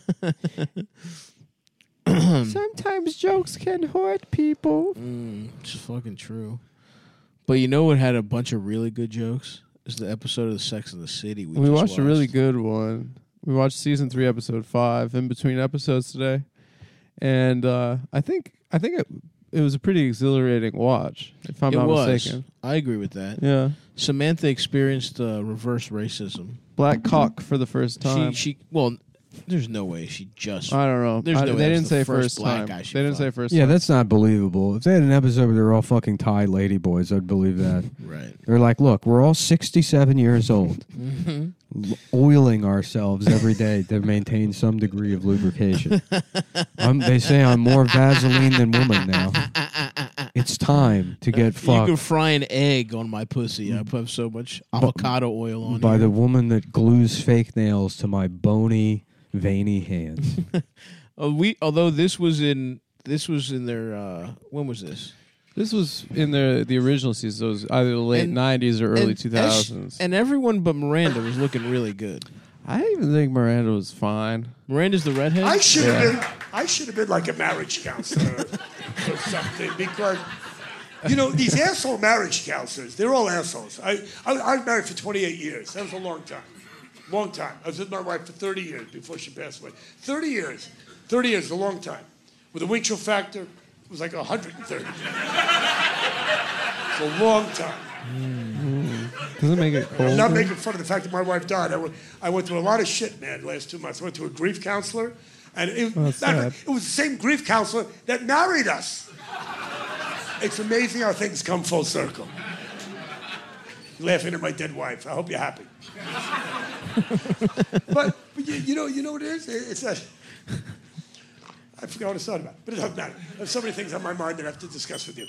S1: Sometimes jokes can hurt people.
S2: It's fucking true. But you know what had a bunch of really good jokes? Is the episode of the Sex and the City
S3: We watched a really good one. We watched season 3, episode 5, in between episodes today, and I think it was a pretty exhilarating watch, if I'm not mistaken.
S2: I agree with that.
S3: Yeah,
S2: Samantha experienced reverse racism.
S3: black cock for the first time.
S2: Well, there's no way she just.
S3: I don't know.
S2: There's no way
S3: they
S2: that was
S3: didn't
S2: the
S3: say
S2: first
S3: first
S2: black
S3: time.
S2: guy she
S3: They didn't say
S2: fucked.
S3: first.
S1: Yeah,
S3: time.
S1: that's not believable. If they had an episode where they're all fucking Thai lady boys, I'd believe that.
S2: Right.
S1: They're like, look, we're all 67 years old, oiling ourselves every day to maintain some degree of lubrication. They say I'm more Vaseline than woman now. It's time to get
S2: You
S1: fucked
S2: can fry an egg on my pussy. I put so much avocado oil on
S1: by
S2: it.
S1: the woman that glues fake nails to my bony, veiny hands.
S2: Although this was in their when was this?
S3: This was in the original season. It was either the late
S2: And-
S3: 90s or early
S2: and
S3: 2000s.
S2: And everyone but Miranda was looking really good.
S3: I even think Miranda was fine.
S2: Miranda's the redhead.
S5: I should have been like a marriage counselor or something because, you know, these asshole marriage counselors, they're all assholes. I was married for 28 years. That was a long time. Long time. I was with my wife for 30 years before she passed away. 30 years. 30 years is a long time. With a Winchell factor, it was like 130. It's a long time.
S3: Doesn't make it cold.
S5: I'm not making fun of the fact that my wife died. I went through a lot of shit, man, the last 2 months. I went to a grief counselor, and it was the same grief counselor that married us. It's amazing how things come full circle. You're laughing at my dead wife. I hope you're happy. but you know what it is? It's that... I forgot what I was talking about, but it doesn't matter. There's so many things on my mind that I have to discuss with you.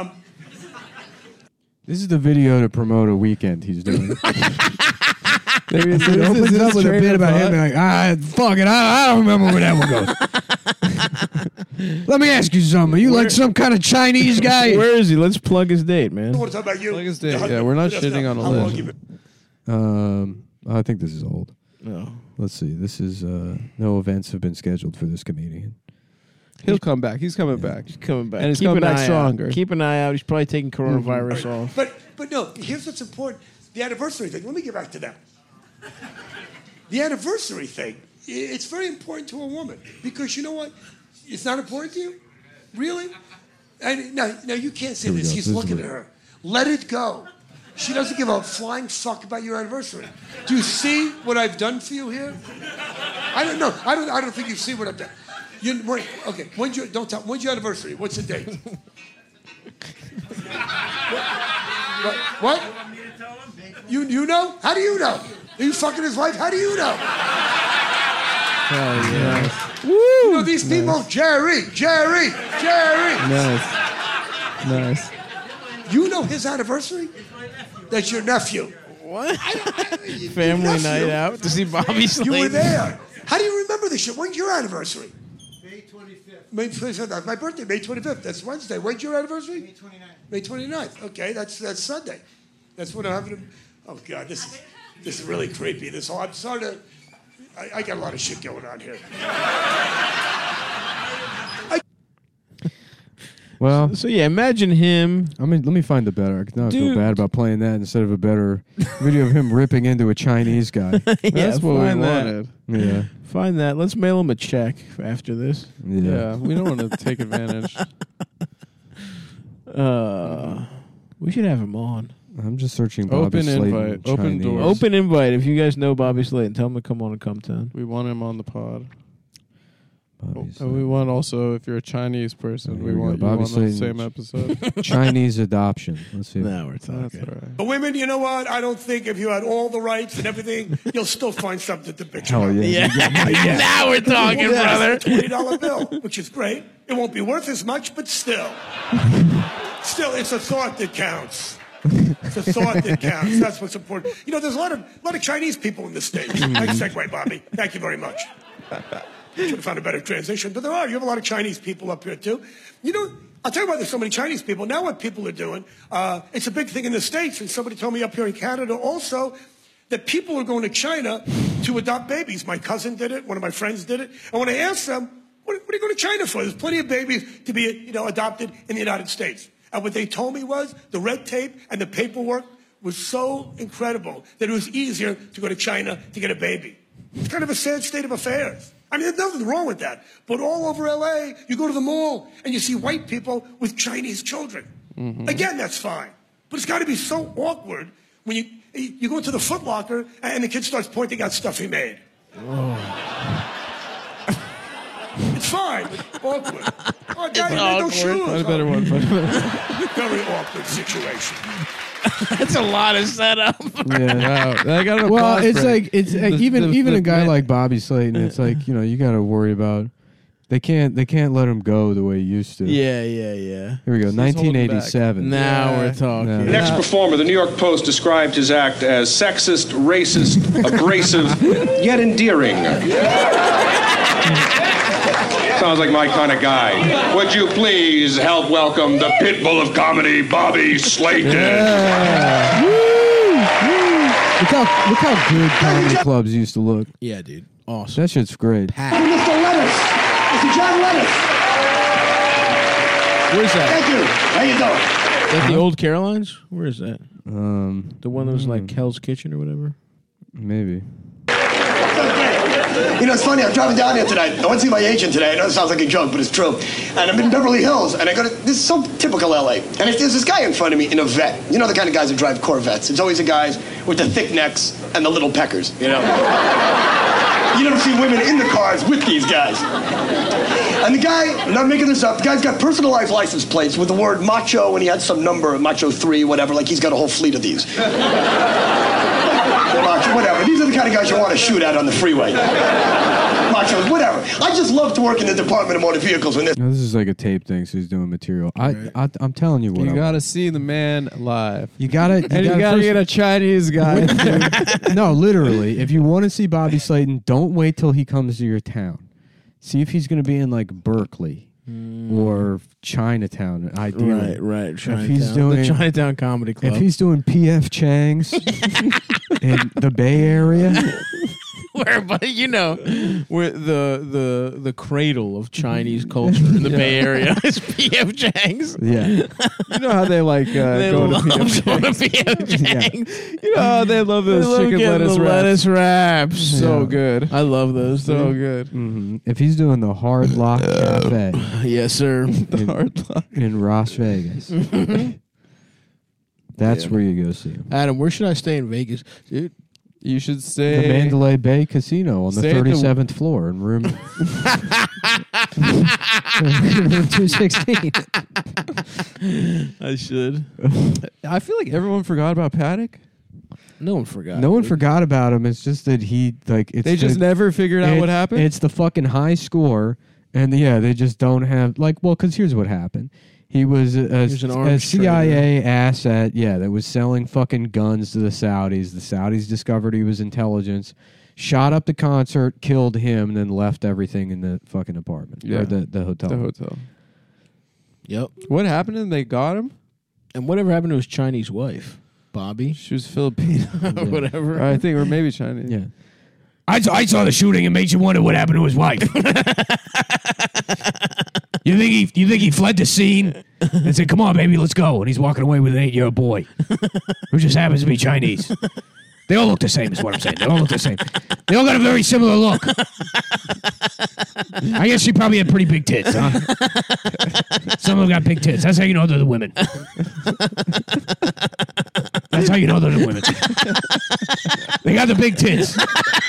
S1: This is the video to promote a weekend he's doing.
S3: Maybe
S1: It opens up with a bit about him being like, fuck it, I don't remember where that one goes. Let me ask you something. Are you like some kind of Chinese guy?
S2: Where is he? Let's plug his date, man.
S5: I want to talk about you.
S3: Like his date, yeah, we're not shitting on a
S5: How long
S3: list.
S5: you been-
S1: I think this is old.
S2: No.
S1: Let's see. This is no events have been scheduled for this comedian.
S3: He'll come back. He's coming back.
S2: He's coming back.
S3: And he's
S2: Keep
S3: coming
S2: an
S3: back
S2: eye
S3: stronger.
S2: Out. Keep an eye out. He's probably taking coronavirus off.
S5: But no, here's what's important. The anniversary thing. Let me get back to that. The anniversary thing, it's very important to a woman. Because you know what? It's not important to you? Really? And now you can't say this. He's looking at her. Let it go. She doesn't give a flying fuck about your anniversary. Do you see what I've done for you here? I don't know. I don't think you see what I've done. Okay. When's your anniversary? What's the date? What? You know? How do you know? Are you fucking his wife? How do you know?
S3: Oh, yeah.
S5: Woo! You know these people? Jerry.
S3: Nice.
S5: You know his anniversary? That's your nephew.
S2: What? Family night out to see Bobby Slayton.
S5: You were there. How do you remember this shit? When's your anniversary? May 25th. That's my birthday, May 25th. That's Wednesday. When's your anniversary? May 29th. Okay, that's Sunday. That's when I'm having. Oh God, this is really creepy. This whole. I'm sorry to. I got a lot of shit going on here.
S1: Well,
S2: So yeah, imagine him.
S1: I mean, let me find the better. Now I feel
S2: Dude.
S1: bad about playing that instead of a better video of him ripping into a Chinese guy.
S3: That's what we
S2: find that.
S3: wanted.
S1: Yeah.
S2: Find that. Let's mail him a check after this.
S3: Yeah, we don't want to take advantage.
S2: We should have him on.
S1: I'm just searching Bobby
S3: Open
S1: Slayton
S3: invite. Open
S1: Chinese.
S3: doors.
S2: Open invite. If you guys know Bobby Slayton, tell him to come on and come town.
S3: We want him on the pod.
S1: Bobby
S3: And we
S1: Slayton.
S3: want also, if you're a Chinese person,
S1: Here
S3: we
S1: we
S3: want
S1: go.
S3: you
S1: Bobby
S3: on the
S1: Slayton.
S3: same episode.
S1: Chinese adoption. Let's see.
S2: Now we're talking.
S3: That's all right.
S5: But women, you know what? I don't think if you had all the rights and everything, you'll still find something to bitch
S1: Hell
S5: about.
S1: yeah.
S2: Yeah. Now we're talking, brother.
S5: $20 bill, which is great. It won't be worth as much, but still. Still, it's a thought that counts. It's a thought that counts. That's what's important. You know, there's a lot of Chinese people in the States. Nice segue, Bobby. Thank you very much. Should have found a better transition, but there are. You have a lot of Chinese people up here, too. You know, I'll tell you why there's so many Chinese people. Now what people are doing, it's a big thing in the States, and somebody told me up here in Canada also, that people are going to China to adopt babies. My cousin did it. One of my friends did it. And when I asked them, what are you going to China for? There's plenty of babies to be, adopted in the United States. And what they told me was the red tape and the paperwork was so incredible that it was easier to go to China to get a baby. It's kind of a sad state of affairs. I mean, there's nothing wrong with that. But all over L.A., you go to the mall and you see white people with Chinese children. Mm-hmm. Again, that's fine. But it's got to be so awkward when you go into the Foot Locker and the kid starts pointing out stuff he made. Oh. It's fine. It's awkward. Oh, Daddy, no shoes.
S3: Find a better one.
S5: Very awkward situation.
S2: That's a lot of setup.
S3: Yeah. I got an
S1: Well,
S3: applause
S1: it's
S3: break.
S1: like it's
S3: The-
S1: even
S3: the
S1: a guy
S3: man-
S1: like Bobby Slayton. It's like you got to worry about. They can't let him go the way he used to.
S2: Yeah.
S1: Here we go.
S3: He's holding
S1: 1987.
S2: Now
S3: Yeah.
S2: we're talking.
S1: No.
S6: Next performer, the New York Post described his act as sexist, racist, abrasive, yet endearing. Sounds like my kind of guy. Would you please help welcome the pit bull of comedy, Bobby Slayton?
S1: Yeah. Woo! Look how good comedy clubs used to look.
S2: Yeah, dude. Awesome.
S1: That shit's great.
S5: Mr. Lettuce. Mr. John Lettuce.
S2: Where's that?
S5: Thank you. How you doing?
S2: Is that the old Carolines? Where is that? The one that was
S1: Hmm.
S2: like Hell's Kitchen or whatever?
S1: Maybe.
S7: You know, it's funny, I'm driving down here tonight. I went to see my agent today. I know it sounds like a joke, but it's true. And I'm in Beverly Hills, and I go to, this is so typical LA. And there's this guy in front of me in a vet. You know the kind of guys that drive Corvettes. It's always the guys with the thick necks and the little peckers, you know? You never see women in the cars with these guys. And the guy, I'm not making this up, the guy's got personalized license plates with the word macho, and he had some number, macho 3, whatever, like he's got a whole fleet of these. Macho, whatever. These are the kind of guys you want to shoot at on the freeway. Machos, whatever. I just love to work in the Department of Motor Vehicles when this.
S1: No, this is like a tape thing, so he's doing material. I'm telling you what.
S3: You got to see the man live.
S1: You gotta
S3: And you got to
S1: first-
S3: get a Chinese guy.
S1: No, literally. If you want to see Bobby Slayton, don't wait till he comes to your town. See if he's going to be in like Berkeley or Chinatown. Ideally,
S2: Right. Chinatown.
S1: he's doing-
S2: the Chinatown Comedy Club.
S1: if he's doing P.F. Chang's in the Bay Area,
S2: But you know, we're the cradle of Chinese culture in the Bay Area is P.F. Chang's.
S1: Yeah.
S3: You know how they like
S2: They
S3: go
S2: love
S3: to
S2: going to
S3: P.F.
S2: P.F. Chang's.
S3: You know how they love
S2: They
S3: those
S2: love
S3: chicken
S2: getting
S3: lettuce
S2: the
S3: wraps.
S2: lettuce wraps.
S3: So
S1: Yeah.
S3: good.
S2: I love those.
S3: So
S2: dude.
S3: good.
S1: Mhm. If he's doing the Hard Lock Cafe
S2: Yes, sir.
S3: The hard luck.
S1: in Las Vegas, that's where you go see him.
S2: Adam, where should I stay in Vegas, dude?
S3: You should
S1: The
S3: stay.
S1: Mandalay Bay Casino on the
S3: Stay at the-
S1: 37th floor in room 216.
S2: I should.
S3: I feel like everyone forgot about Paddock.
S2: No one forgot.
S1: No one
S2: dude.
S1: forgot about him. It's just that he like it's
S3: They just
S1: the-
S3: never figured out
S1: it-
S3: what happened.
S1: It's the fucking high score, and they just don't have like. Well, because here's what happened. He was
S2: was an
S1: a
S2: arms
S1: CIA asset, that was selling fucking guns to the Saudis. The Saudis discovered he was intelligence, shot up the concert, killed him, and then left everything in the fucking apartment
S3: Yeah.
S1: or the hotel.
S3: The hotel.
S2: Yep.
S3: What happened? And they got him.
S2: And whatever happened to his Chinese wife, Bobby,
S3: She was Filipino.
S2: whatever.
S3: I think, or maybe Chinese.
S1: Yeah. I saw the shooting. It makes you wonder what happened to his wife. You think he fled the scene and said, "Come on, baby, let's go"? And he's walking away with an 8-year-old boy who just happens to be Chinese. They all look the same, is what I'm saying. They all look the same. They all got a very similar look. I guess she probably had pretty big tits, huh? Some of them got big tits. That's how you know they're the women. That's how you know they're the women. They got the big tits.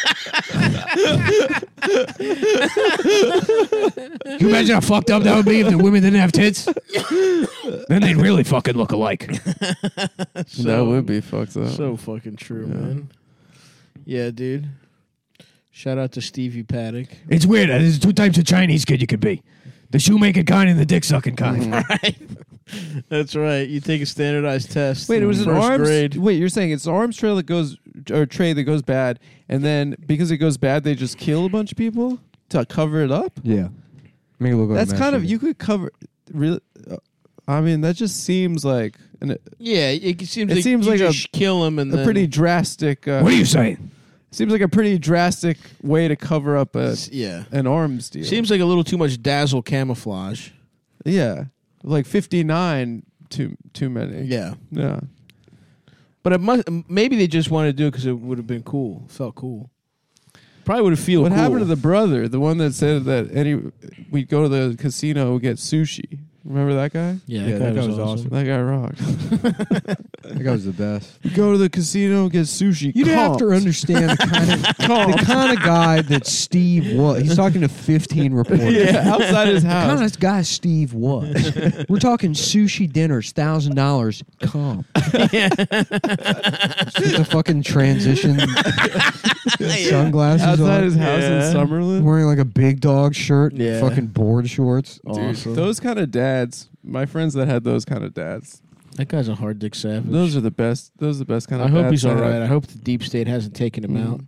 S1: Can you imagine how fucked up that would be if the women didn't have tits? Then they'd really fucking look alike.
S3: That would be fucked up.
S2: So fucking true, man. Yeah, dude. Shout out to Stevie Paddock.
S1: It's weird. There's two types of Chinese kid you could be. The shoemaking kind and the dick sucking kind.
S2: Right. That's right. You take a standardized test.
S3: Wait, it was an
S2: first
S3: arms.
S2: grade.
S3: Wait, you're saying it's an arms trail that goes or trade that goes bad, and then because it goes bad, they just kill a bunch of people to cover it up.
S1: Yeah. Make it look like
S3: That's
S1: a mass
S3: kind of
S1: shooting.
S3: you could cover. Really, I mean, that just seems like
S2: Yeah, it seems
S3: It
S2: like
S3: seems
S2: you
S3: like
S2: just kill him and
S3: a
S2: then
S3: pretty drastic.
S1: What are you saying?
S3: Seems like a pretty drastic way to cover up
S2: yeah.
S3: an arms deal.
S2: Seems like a little too much dazzle camouflage.
S3: Yeah, like 59 too many.
S2: Yeah.
S3: Yeah.
S2: But it must maybe they just wanted to do it because it would have been cool. Felt cool. Probably would have feel
S3: What
S2: cool.
S3: happened to the brother, the one that said that we'd go to the casino get sushi? Remember that guy?
S2: Yeah,
S1: Yeah,
S2: that
S1: that
S2: guy
S1: guy was awesome.
S3: That guy rocked.
S1: That guy was the best.
S3: We go to the casino get sushi.
S1: You'd have to
S3: comped.
S1: understand the kind of guy that Steve was. He's talking to 15 reporters.
S3: Yeah, outside his
S1: The kind
S3: house.
S1: of guy Steve was. We're talking sushi dinners, $1,000 comp. Just a fucking transition sunglasses
S3: Outside
S1: on.
S3: his house in Summerlin.
S1: Wearing like a big dog shirt,
S2: Yeah.
S1: fucking board shorts.
S3: Dude, those kind of dads, my friends that had those kind of dads,
S2: That guy's a hard dick savage.
S3: those are the best. Those are the best kind of
S2: I hope
S3: dads
S2: he's
S3: to
S2: all
S3: have.
S2: right. I hope the deep state hasn't taken him out.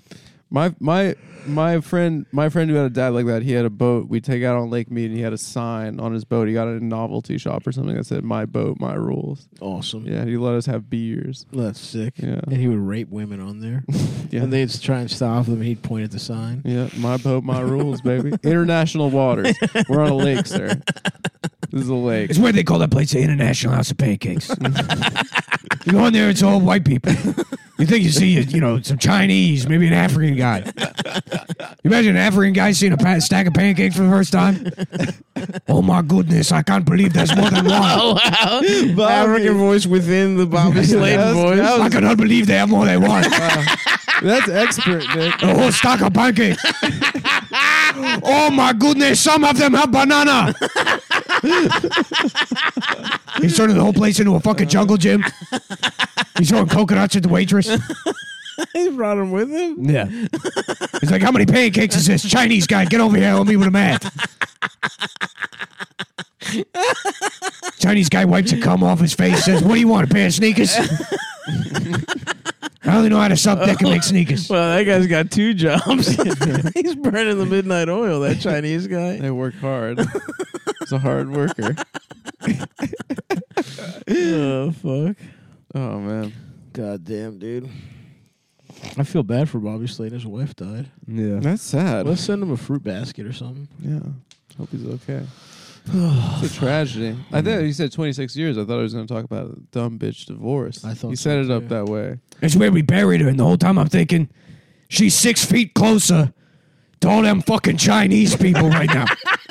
S3: My friend who had a dad like that, he had a boat. We take out on Lake Mead, and he had a sign on his boat. He got it in a novelty shop or something that said "My boat, my rules."
S2: Awesome.
S3: Yeah, he let us have beers.
S2: That's sick.
S3: Yeah.
S2: And he would rape women on there.
S3: Yeah.
S2: And they'd try and stop them, and he'd point at the sign.
S3: Yeah, my boat, my rules, baby. International waters. We're on a lake, sir. This is a lake.
S1: It's where they call that place the International House of Pancakes. You go in there, it's all white people. You think you see, some Chinese, maybe an African guy. You imagine an African guy seeing a stack of pancakes for the first time? Oh my goodness, I can't believe there's more than one.
S2: Oh, wow. African voice within the Bobby Slayton voice.
S1: I cannot believe they have more than one.
S3: That's expert, Nick.
S1: A whole stack of pancakes. Oh my goodness, some of them have banana. He's turning the whole place into a fucking jungle gym. He's throwing coconuts at the waitress.
S2: He brought him with him?
S1: Yeah. He's like, how many pancakes is this? Chinese guy, get over here, help me with the math. Chinese guy wipes a cum off his face, says, what do you want, a pair of sneakers? I only know how to suck dick and make sneakers.
S2: Well, that guy's got two jobs. He's burning the midnight oil, that Chinese guy.
S3: They work hard. He's a hard worker.
S2: Oh, fuck.
S3: Oh, man.
S2: God damn, dude. I feel bad for Bobby Slayton. His wife died.
S1: Yeah.
S3: That's sad.
S2: Let's send him a fruit basket or something.
S3: Yeah. Hope he's okay. It's a tragedy. I thought you said 26 years. I thought I was going to talk about a dumb bitch divorce.
S2: I thought
S3: you
S2: so,
S3: set it
S2: too.
S3: up that way.
S1: That's where we buried her, and the whole time I'm thinking, she's 6 feet closer to all them fucking Chinese people right now.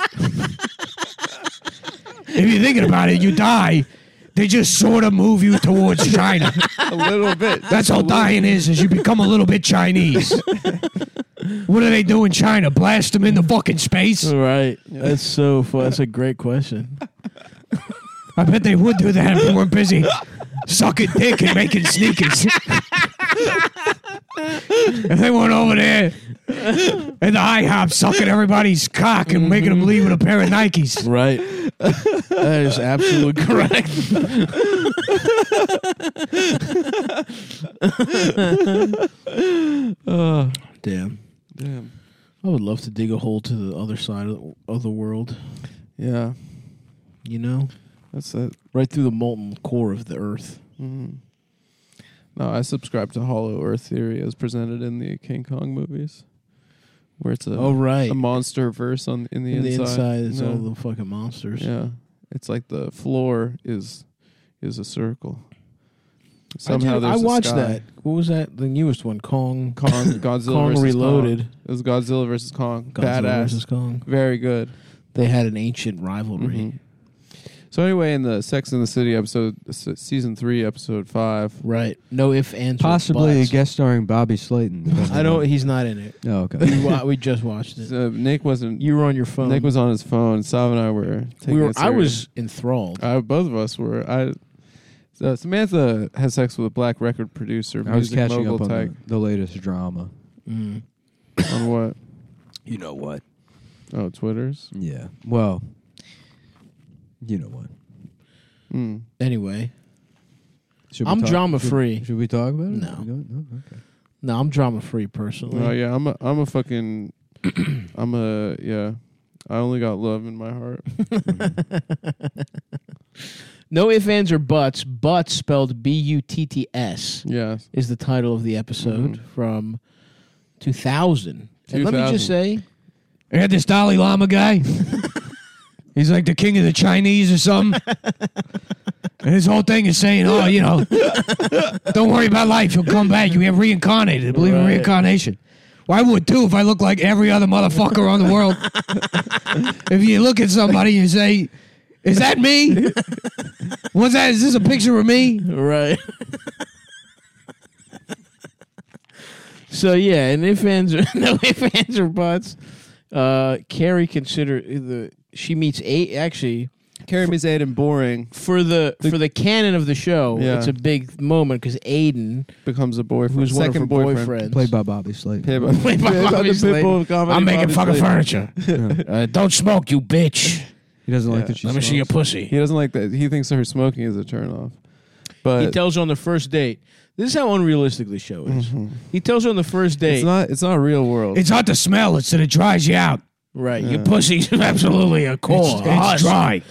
S1: If you're thinking about it, you die. They just sort of move you towards China.
S3: A little bit.
S1: That's all dying is you become a little bit Chinese. What do they do in China? Blast them into fucking space?
S2: Right. That's so fun. That's a great question.
S1: I bet they would do that if they weren't busy sucking dick and making sneakers. If they weren't over there in the IHOP sucking everybody's cock and making them leave with a pair of Nikes.
S2: Right. That is absolutely correct. Damn.
S3: Damn.
S2: I would love to dig a hole to the other side of the world.
S3: Yeah.
S2: You know?
S3: That's it.
S2: Right through the molten core of the earth.
S3: Mm-hmm. No, I subscribe to Hollow Earth theory as presented in the King Kong movies, where it's a a monster verse in the inside.
S2: The inside is all the fucking monsters.
S3: Yeah, it's like the floor is a circle. Somehow
S2: I
S3: there's a
S2: watched
S3: sky.
S2: that. What was that? The newest one, Kong
S3: Godzilla
S2: Kong
S3: versus
S2: Reloaded.
S3: Kong. It was Godzilla versus Kong.
S2: Godzilla
S3: Badass.
S2: versus Kong.
S3: Very good.
S2: They had an ancient rivalry.
S3: Mhm. So anyway, in the Sex and the City episode, season 3, episode 5,
S2: Right. No ifs, ands, or
S1: Possibly
S2: buts.
S1: guest starring Bobby Slayton.
S2: I don't. He's not in it.
S1: Oh, okay.
S2: We just watched it.
S3: Nick wasn't.
S2: You were on your phone.
S3: Nick was on his phone. Sav and I were taking it
S2: I
S3: serious.
S2: was enthralled.
S3: Both of us were. Samantha has sex with a black record producer,
S1: I was
S3: music
S1: catching
S3: mogul
S1: up on
S3: type.
S1: the latest drama.
S2: Mm.
S3: On what?
S1: You know what?
S3: Oh, Twitter's.
S1: Yeah. Well, you know what?
S3: Mm.
S2: Anyway,
S1: Should we
S2: I'm
S1: talk-
S2: drama free.
S1: Should we talk about it?
S2: No.
S1: Okay.
S2: No, I'm drama free personally.
S3: Oh yeah, I'm a fucking. Yeah. I only got love in my heart.
S2: No ifs, ands, or buts. Butts spelled B-U-T-T-S
S3: Yeah.
S2: is the title of the episode from 2000. And let me
S3: 2000.
S2: just say,
S1: I had this Dalai Lama guy. He's like the king of the Chinese or something. And his whole thing is saying, oh, you know, don't worry about life. You'll come back. You have reincarnated. I believe in
S2: Right.
S1: reincarnation. Well, I would too if I looked like every other motherfucker on the world. If you look at somebody and say, is that me? What's that? Is this a picture of me?
S2: right. So yeah, and no ifs, ands, or buts. Carrie she meets actually
S3: Carrie meets Aiden boring.
S2: for the canon of the show.
S3: Yeah.
S2: It's a big moment because Aiden,
S3: Becomes a boyfriend.
S2: who's one of her
S3: Second boyfriend.
S2: boyfriends,
S1: Played by Bobby Slayton.
S3: Played by
S2: Bobby
S3: the
S2: Slayton.
S3: Pitbull of comedy.
S1: I'm making
S3: Bobby
S1: fucking
S3: Slayton.
S1: furniture. Don't smoke, you bitch. He doesn't like that she
S2: let me see your
S1: smokes.
S2: pussy.
S3: He doesn't like that. He thinks her smoking is a turnoff. But
S2: He tells her on the first date. This is how unrealistic the show is. He tells her on the first date,
S3: it's not real world.
S1: It's not the smell. It's that it dries you out.
S2: right? Your pussy's absolutely a core.
S1: It's dry.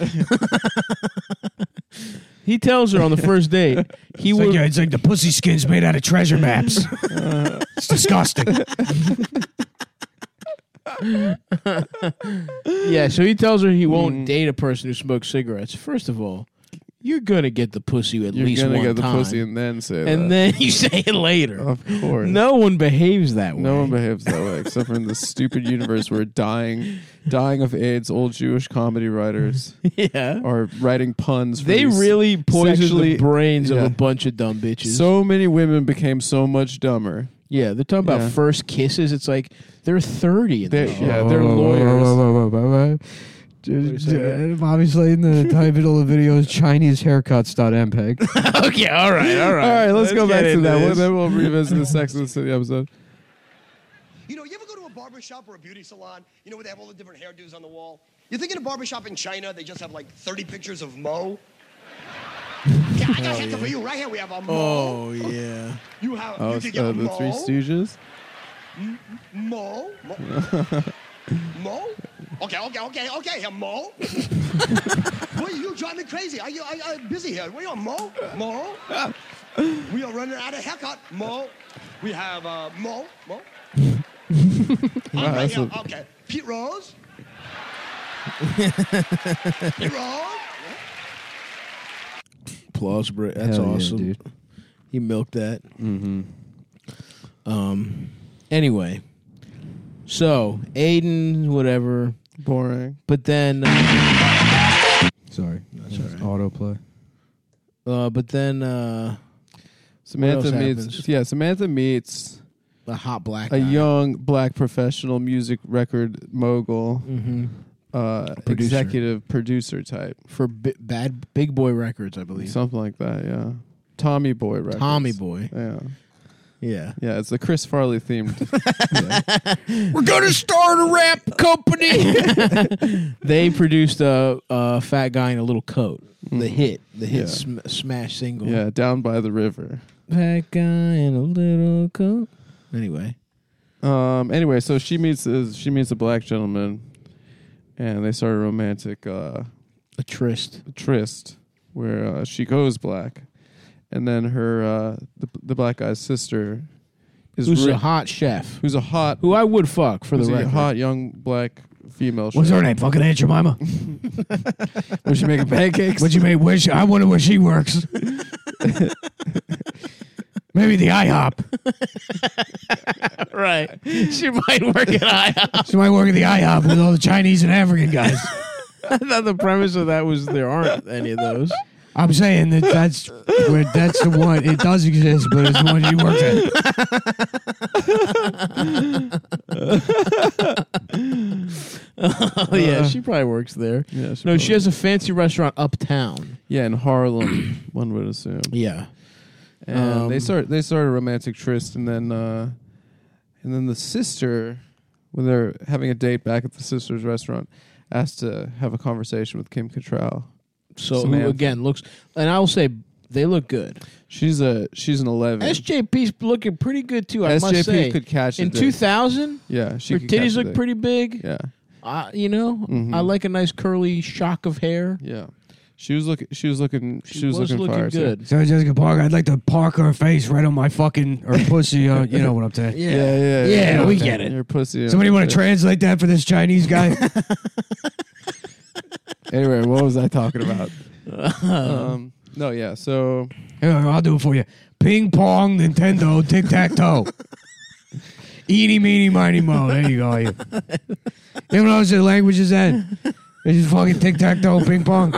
S2: He tells her on the first date he will.
S1: It's like the pussy skin's made out of treasure maps. It's disgusting.
S2: Yeah, so he tells her he won't date a person who smokes cigarettes. First of all, you're gonna get the pussy at
S3: You're
S2: least
S3: gonna
S2: one
S3: get the
S2: time,
S3: pussy and then say that.
S2: and then you say it later.
S3: Of course.
S2: No one behaves that way.
S3: No one behaves that way, except for in this stupid universe where dying of AIDS, old Jewish comedy writers
S2: Yeah,
S3: are writing puns. For
S2: they
S3: these
S2: really poison
S3: sexually-
S2: the brains of
S3: yeah.
S2: a bunch of dumb bitches.
S3: So many women became so much dumber.
S2: yeah, they're talking about
S3: Yeah.
S2: first kisses. It's like they're 30 in
S3: They-
S2: the show.
S3: yeah, they're lawyers.
S1: Bobby Slayton, the title of the video is ChineseHaircuts.mpeg.
S2: Okay, all right.
S3: All right, let's go
S2: get
S3: back to
S2: into
S3: that.
S2: this.
S3: Then we'll revisit the Sex and the City episode.
S7: You know, you ever go to a barbershop or a beauty salon, you know, where they have all the different hairdos on the wall? You think in a barbershop in China, they just have like 30 pictures of Mo? Yeah, I got something for you. Right here we have a Mo.
S2: Oh yeah.
S7: You have,
S3: Oh,
S7: you can get a
S3: the
S7: Mo.
S3: Three Stooges.
S7: Mo? Mo? Okay, here, Mo. Boy, you drive me crazy. I'm busy here. Where you, Mo? Mo? We are running out of haircut, Mo. We have Mo.
S3: Wow,
S7: Okay,
S3: that's
S7: yeah,
S3: a-
S7: okay. Pete Rose. Pete Rose.
S2: Applause, Brit. That's
S1: Hell yeah,
S2: awesome.
S1: dude.
S2: He milked that.
S1: Mm-hmm.
S2: Anyway, so Aiden, whatever.
S3: Boring.
S2: But then,
S1: Sorry.
S2: That's all right.
S1: Autoplay.
S2: but then,
S3: Samantha
S2: else
S3: meets.
S2: happens?
S3: Yeah, Samantha meets
S2: a hot black
S3: a
S2: guy.
S3: young black professional music record mogul,
S2: Producer.
S3: executive producer type,
S2: for Big Boy Records, I believe.
S3: something like that. Yeah, Tommy Boy records.
S2: Tommy Boy.
S3: Yeah,
S2: Yeah.
S3: yeah. It's the Chris Farley themed.
S2: We're gonna start a rap company. They produced a fat guy in a little coat. The hit
S3: Yeah.
S2: smash single.
S3: Yeah, Down by the River.
S2: Fat guy in a little coat. Anyway,
S3: Anyway, so she meets a black gentleman, and they start a romantic
S2: a tryst.
S3: tryst where she goes black, and then her the black guy's sister is
S2: Who's a hot chef?
S3: who's a hot
S2: Who I would fuck for the
S3: who's a
S2: record.
S3: hot young black female.
S1: What's
S3: chef.
S1: her name? Fucking Aunt Jemima.
S3: Was she making pancakes?
S1: What'd you make? I wonder where she works. Maybe the IHOP.
S2: Right. She might work at IHOP.
S1: She might work at the IHOP with all the Chinese and African guys.
S2: I thought the premise of that was there aren't any of those.
S1: I'm saying that's the one. It does exist, but it's the one she works at.
S2: Oh yeah, she probably works there.
S3: Yeah,
S2: No, she has a fancy restaurant uptown.
S3: Yeah, in Harlem, one would assume.
S2: Yeah.
S3: And they start a romantic tryst, and then the sister, when they're having a date back at the sister's restaurant, asks to have a conversation with Kim Cattrall.
S2: So
S3: Samantha.
S2: who again looks, and I will say they look good.
S3: She's an 11.
S2: SJP's looking pretty good too. I must
S3: SJP
S2: say,
S3: could catch a
S2: in
S3: dick.
S2: 2000,
S3: Yeah, she
S2: her
S3: could catch
S2: titties
S3: a
S2: look
S3: dick.
S2: pretty big.
S3: Yeah,
S2: I like a nice curly shock of hair.
S3: yeah. She was looking looking fire, too.
S2: good.
S1: Sarah Jessica Parker, I'd like to park her face right on my fucking or pussy. You know what I'm saying?
S3: Yeah,
S1: we get it.
S3: Your pussy.
S1: Somebody want to translate that for this Chinese guy?
S3: Anyway, what was I talking about? No, yeah. So
S1: Here, I'll do it for you. Ping pong, Nintendo, tic tac toe. Eeny, meeny, miny, mo. There you go. You know what the language is that? It's just fucking tic tac toe, ping pong.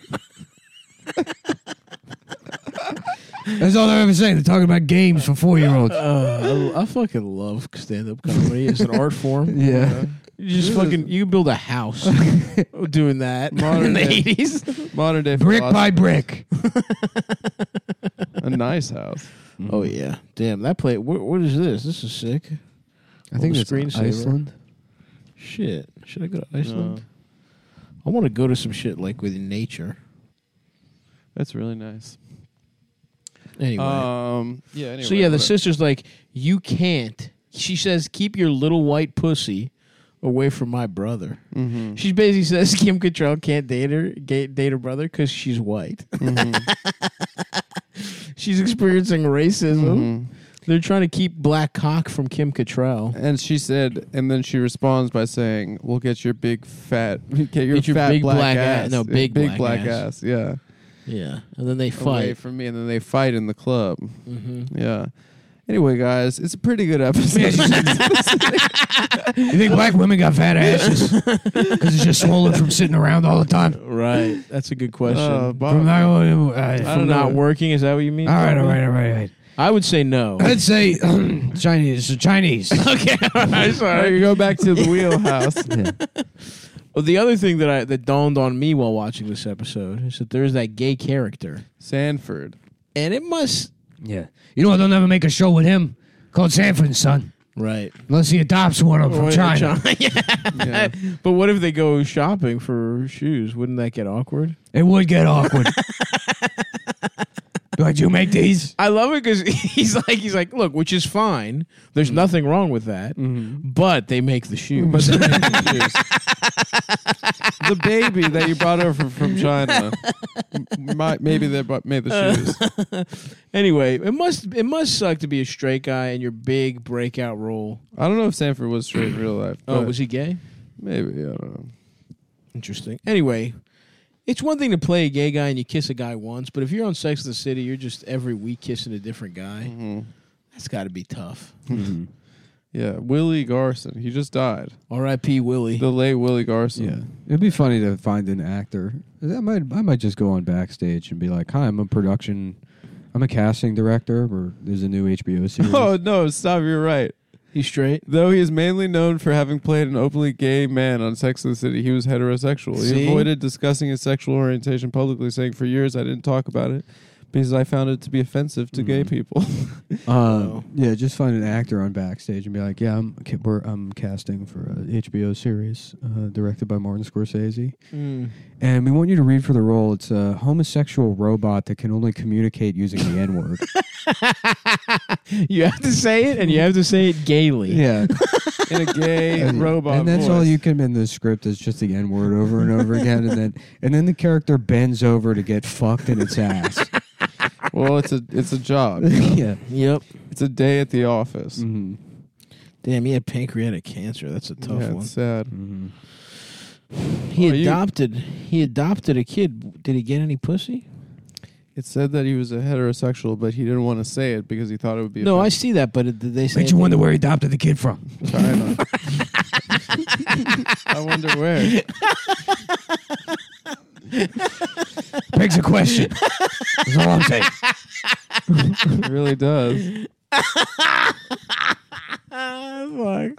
S1: That's all they're ever saying. They're talking about games for 4-year-olds.
S2: I fucking love stand-up comedy. It's an art form.
S1: Yeah.
S2: You just you can build a house doing that
S3: Modern
S2: in the
S3: day.
S2: 80s.
S3: modern day
S1: Brick
S3: philosophy.
S1: by brick.
S3: A nice house.
S2: Oh yeah, damn that play. What is this? This is sick.
S1: I think
S2: the
S1: it's
S2: screensaver.
S1: Iceland.
S2: Shit, should I go to Iceland? I want to go to some shit like with nature.
S3: That's really nice.
S2: Anyway,
S3: Yeah. Anyway,
S2: so yeah, the
S3: whatever.
S2: sister's like, you can't. She says, keep your little white pussy away from my brother.
S3: Mm-hmm.
S2: She basically says Kim Cattrall can't date her brother because she's white. She's experiencing racism.
S3: Mm-hmm.
S2: They're trying to keep black cock from Kim Cattrall.
S3: And she said, and then she responds by saying, "We'll get your big fat, get your
S2: Get your
S3: fat
S2: big
S3: black,
S2: black
S3: ass,
S2: ass. No, big
S3: black
S2: black
S3: ass. Yeah,
S2: Yeah, and then they
S3: away
S2: fight.
S3: from me, and then they fight in the club.
S2: Mm-hmm.
S3: Yeah. Anyway, guys, it's a pretty good episode.
S1: You think black women got fat asses? Because it's just swollen from sitting around all the time.
S2: Right, that's a good question.
S3: Bob,
S1: From
S2: From not working, is that what you mean?
S1: all right.
S2: I would say no.
S1: I'd say Chinese.
S2: Okay, all right,
S3: all
S2: sorry.
S3: right, you go back to the wheelhouse.
S2: Well, the other thing that dawned on me while watching this episode is that there's that gay character,
S3: Sanford.
S2: and it must
S1: Yeah. You know what? They'll never make a show with him called Sanford and Son.
S2: right.
S1: Unless he adopts one of them from China.
S2: Yeah. But what if they go shopping for shoes? Wouldn't that get awkward?
S1: It would get awkward. Be like, do you make these?
S2: I love it because he's like, look, which is fine. There's nothing wrong with that, but they make the shoes.
S3: The baby that you brought over from China, maybe they made the shoes.
S2: Anyway, it must suck to be a straight guy in your big breakout role.
S3: I don't know if Sanford was straight in real life.
S2: Oh,
S3: but
S2: was he gay?
S3: Maybe, I don't know.
S2: Interesting. Anyway, it's one thing to play a gay guy and you kiss a guy once, but if you're on Sex and the City, you're just every week kissing a different guy. That's got to be tough.
S3: Yeah, Willie Garson. He just died.
S2: R.I.P. Willie.
S3: The late Willie Garson.
S1: Yeah, it'd be funny to find an actor. I might just go on Backstage and be like, "Hi, I'm a casting director, or there's a new HBO series."
S3: Oh no! Stop! You're right.
S2: He's straight.
S3: Though he is mainly known for having played an openly gay man on Sex and the City, he was heterosexual.
S2: See?
S3: He avoided discussing his sexual orientation publicly, saying, "For years, I didn't talk about it because I found it to be offensive to gay people."
S1: Yeah, just find an actor on Backstage and be like, "Yeah, I'm casting for a HBO series directed by Martin Scorsese, and we want you to read for the role. It's a homosexual robot that can only communicate using the N-word."
S2: You have to say it, and you have to say it gaily.
S1: Yeah,
S3: In a gay robot
S1: and that's
S3: voice.
S1: all you can in the script is just the N-word over and over again, and then the character bends over to get fucked in its ass.
S3: Well, it's a job.
S1: Yeah.
S2: Yep.
S3: It's a day at the office.
S1: Mm-hmm.
S2: Damn, he had pancreatic cancer. That's a tough
S3: Yeah,
S2: one.
S3: it's sad.
S1: Mm-hmm.
S2: He adopted a kid. Did he get any pussy?
S3: It said that he was a heterosexual, but he didn't want to say it because he thought it would be.
S2: No, I
S3: offensive.
S2: see that, but did they say?
S1: Makes you wonder where he adopted the kid from.
S3: China. I wonder where.
S1: Begs a question. That's all I'm saying.
S3: It really does.
S2: Fuck.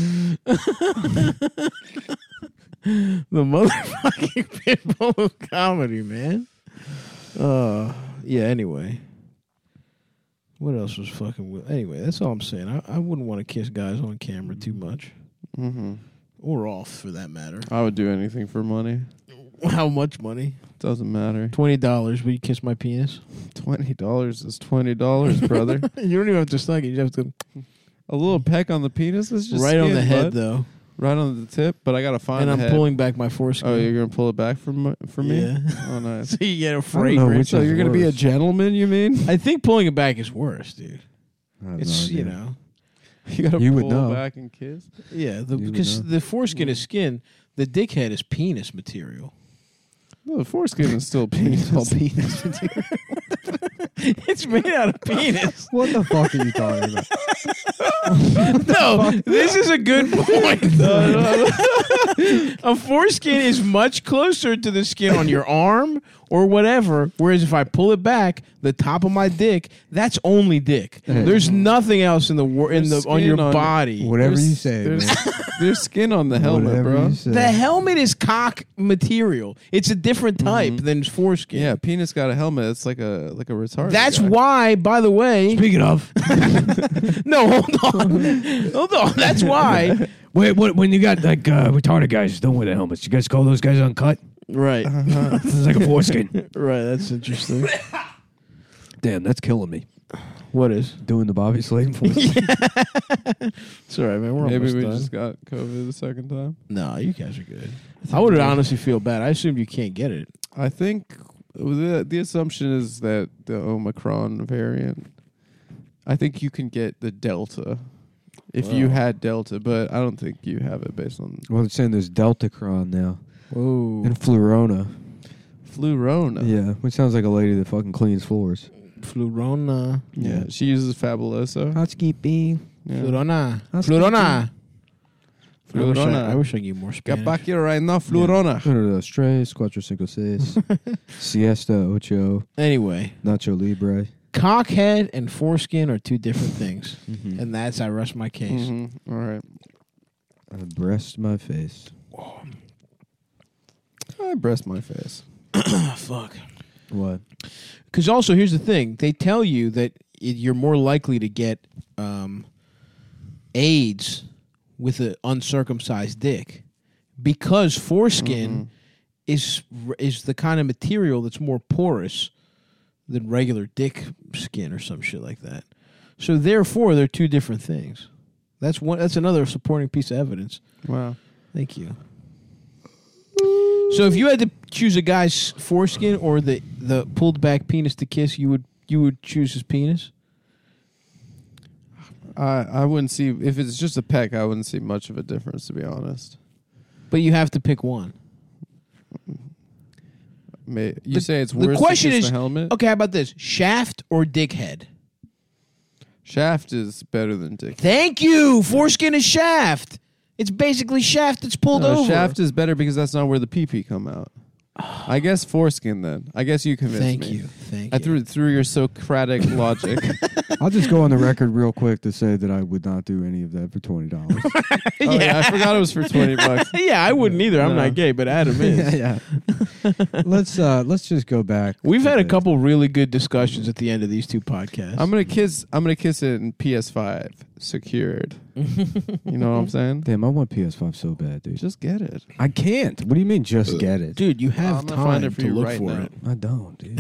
S2: The motherfucking pitbull of comedy, man. Yeah. Anyway, what else was fucking? Anyway, that's all I'm saying. I wouldn't want to kiss guys on camera too much, or off for that matter.
S3: I would do anything for money.
S2: How much money?
S3: Doesn't matter.
S2: $20. Will you kiss my penis?
S3: $20 is $20, brother.
S2: You don't even have to suck it. You just have to
S3: A little peck on the penis is just
S2: right on
S3: skin,
S2: the head,
S3: bud.
S2: though.
S3: Right on the tip, but I gotta find
S2: And
S3: the
S2: I'm
S3: head.
S2: pulling back my foreskin.
S3: Oh, you're gonna pull it back for me?
S2: Yeah.
S3: Oh, nice.
S2: So you get a
S1: I don't know
S2: fragrance.
S1: which
S3: So
S1: is
S3: you're gonna be a
S1: worse.
S3: gentleman? You mean?
S2: I think pulling it back is worse, dude.
S1: I have
S2: It's,
S1: no
S2: you
S1: idea.
S2: know.
S3: You gotta
S1: You would
S3: pull
S1: know.
S3: back and kiss.
S2: Yeah,
S1: would
S2: because
S1: know.
S2: the foreskin is skin. The dickhead is penis material.
S3: No, the foreskin is still penis.
S2: penis material. It's made out of penis.
S1: What the fuck are you talking about?
S2: No, this is a good point. A foreskin is much closer to the skin on your arm or whatever. Whereas if I pull it back, the top of my dick, that's only dick. There's nothing else in the on your
S3: skin on-
S2: body.
S1: Whatever
S3: There's-
S1: you say,
S3: There's,
S1: man.
S3: there's skin on the helmet,
S1: Whatever
S3: bro.
S1: you say.
S2: The helmet is cock material. It's a different type than foreskin.
S3: Yeah, penis got a helmet. It's like a retarded.
S2: That's
S3: guy.
S2: why, by the way.
S1: Speaking of,
S2: No, hold on. Hold on. That's why.
S1: wait, when you got like retarded guys don't wear the helmets, you guys call those guys uncut?
S2: Right.
S1: It's like a foreskin.
S2: Right. That's interesting.
S1: Damn, that's killing me.
S2: What is?
S1: Doing the Bobby Slayton voice.
S2: It's all right, man. We're
S3: Maybe
S2: almost
S3: we
S2: done.
S3: just got COVID the second time.
S2: No, you guys are good. I would honestly feel bad. I assumed you can't get it.
S3: I think the assumption is that the Omicron variant. I think you can get the Delta if you had Delta, but I don't think you have it based on
S1: Well, they're saying there's Deltacron now
S2: Whoa.
S1: and Flurona.
S3: Flurona.
S1: Yeah, which sounds like a lady that fucking cleans floors.
S2: Flurona.
S3: Yeah, she uses Fabuloso.
S1: Housekeeping.
S3: Yeah.
S2: Flurona.
S1: Housekeeping.
S2: Flurona.
S3: Flurona.
S2: I wish I could get more
S3: Get
S2: Spanish.
S3: back here right now, Flurona.
S1: 3, 4, 5, 6. Siesta, ocho,
S2: Anyway,
S1: Nacho Libre.
S2: cockhead and foreskin are two different things.
S1: Mm-hmm.
S2: And that's, I rest my case.
S3: All right.
S1: I breast my face.
S3: I breast my face.
S2: Fuck.
S1: What?
S2: Because also, here's the thing. They tell you that you're more likely to get AIDS with an uncircumcised dick because foreskin is the kind of material that's more porous than regular dick skin or some shit like that. So therefore, they're two different things. That's another supporting piece of evidence.
S3: Wow.
S2: Thank you. So if you had to choose a guy's foreskin or the pulled back penis to kiss, you would choose his penis?
S3: I wouldn't see, if it's just a peck, I wouldn't see much of a difference, to be honest.
S2: But you have to pick one.
S3: You say it's worse
S2: the question
S3: than
S2: is,
S3: the helmet?
S2: Okay, how about this? Shaft or dickhead?
S3: Shaft is better than dick.
S2: Thank you. Foreskin is shaft. It's basically shaft that's pulled
S3: No,
S2: over.
S3: shaft is better because that's not where the pee-pee come out. I guess foreskin then. I guess you convinced me.
S2: Thank you. Thank
S3: I
S2: you.
S3: threw your Socratic logic.
S4: I'll just go on the record real quick to say that I would not do any of that for $20.
S3: Oh, yeah, I forgot it was for $20.
S2: Yeah, I wouldn't either. I'm
S3: No.
S2: not gay, but Adam is.
S4: yeah. Let's just go back.
S2: We've
S4: to
S2: had a
S4: the-
S2: couple really good discussions at the end of these two podcasts.
S3: I'm gonna kiss it in PS5 secured. You know what I'm saying?
S4: Damn, I want PS5 so bad, dude.
S3: Just get it.
S4: I can't. What do you mean, just get it?
S2: Dude, you have
S3: I'm gonna find
S2: time
S3: it for
S2: to
S3: you
S2: look
S3: right
S2: for
S3: now.
S2: it.
S4: I don't, dude.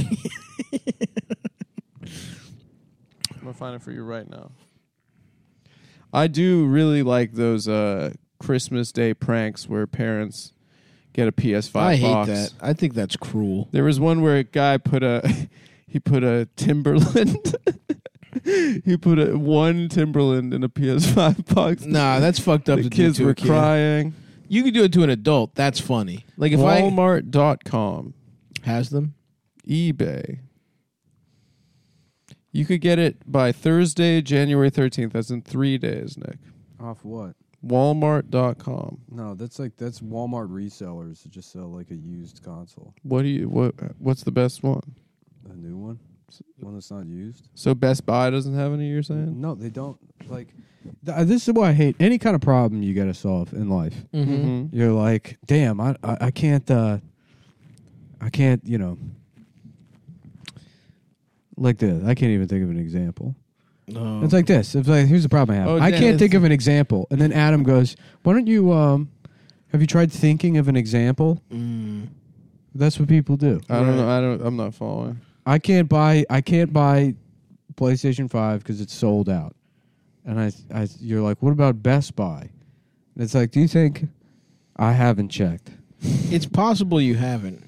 S3: I'm gonna find it for you right now. I do really like those Christmas Day pranks where parents get a PS5
S2: I hate
S3: box.
S2: that. I think that's cruel.
S3: There was one where a guy put a Timberland. He put one Timberland in a PS5 box.
S2: Nah, that's fucked up.
S3: The
S2: to do
S3: kids
S2: to a
S3: were
S2: kid.
S3: crying.
S2: You could do it to an adult. That's funny. Like if I
S3: Walmart.com,
S2: has them.
S3: eBay. You could get it by Thursday, January 13th. That's in 3 days, Nick.
S4: Off what?
S3: Walmart.com.
S4: No, that's Walmart resellers that just sell like a used console.
S3: What's the best one?
S4: A new one? One that's not used?
S3: So Best Buy doesn't have any, you're saying?
S4: No, they don't. Like, this is what I hate. Any kind of problem you got to solve in life.
S3: Mm-hmm.
S4: You're like, damn, I can't, you know, like this. I can't even think of an example.
S2: No.
S4: It's like this. It's like, here's the problem I have.
S3: Oh,
S4: I
S3: Dan,
S4: can't think of an example. And then Adam goes, why don't you, have you tried thinking of an example? That's what people do.
S3: I don't know. I'm not following.
S4: I can't buy PlayStation 5 because it's sold out. And you're like, what about Best Buy? And it's like, do you think I haven't checked?
S2: It's possible you haven't.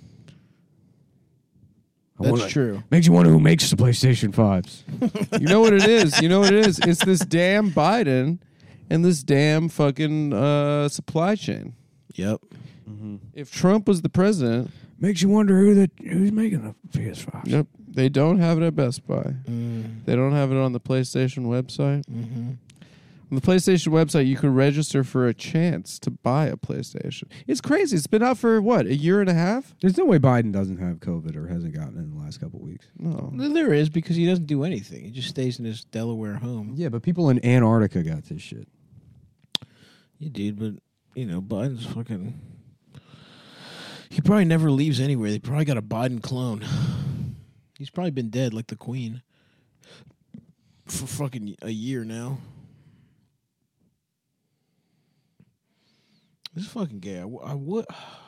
S2: That's true.
S4: Makes you wonder who makes the PlayStation 5s.
S3: You know what it is? It's this damn Biden and this damn fucking supply chain.
S2: Yep.
S3: If Trump was the president,
S4: Makes you wonder who's making the PS5s.
S3: yep, they don't have it at Best Buy. They don't have it on the PlayStation website. On the PlayStation website, you can register for a chance to buy a PlayStation. It's crazy. It's been out for, what, a year and a half?
S4: There's no way Biden doesn't have COVID or hasn't gotten it in the last couple of weeks.
S3: No.
S2: There is, because he doesn't do anything. He just stays in his Delaware home.
S4: Yeah, but people in Antarctica got this shit.
S2: Yeah, dude, but, Biden's fucking... He probably never leaves anywhere. They probably got a Biden clone. He's probably been dead like the Queen for fucking a year now. This is fucking gay. I would...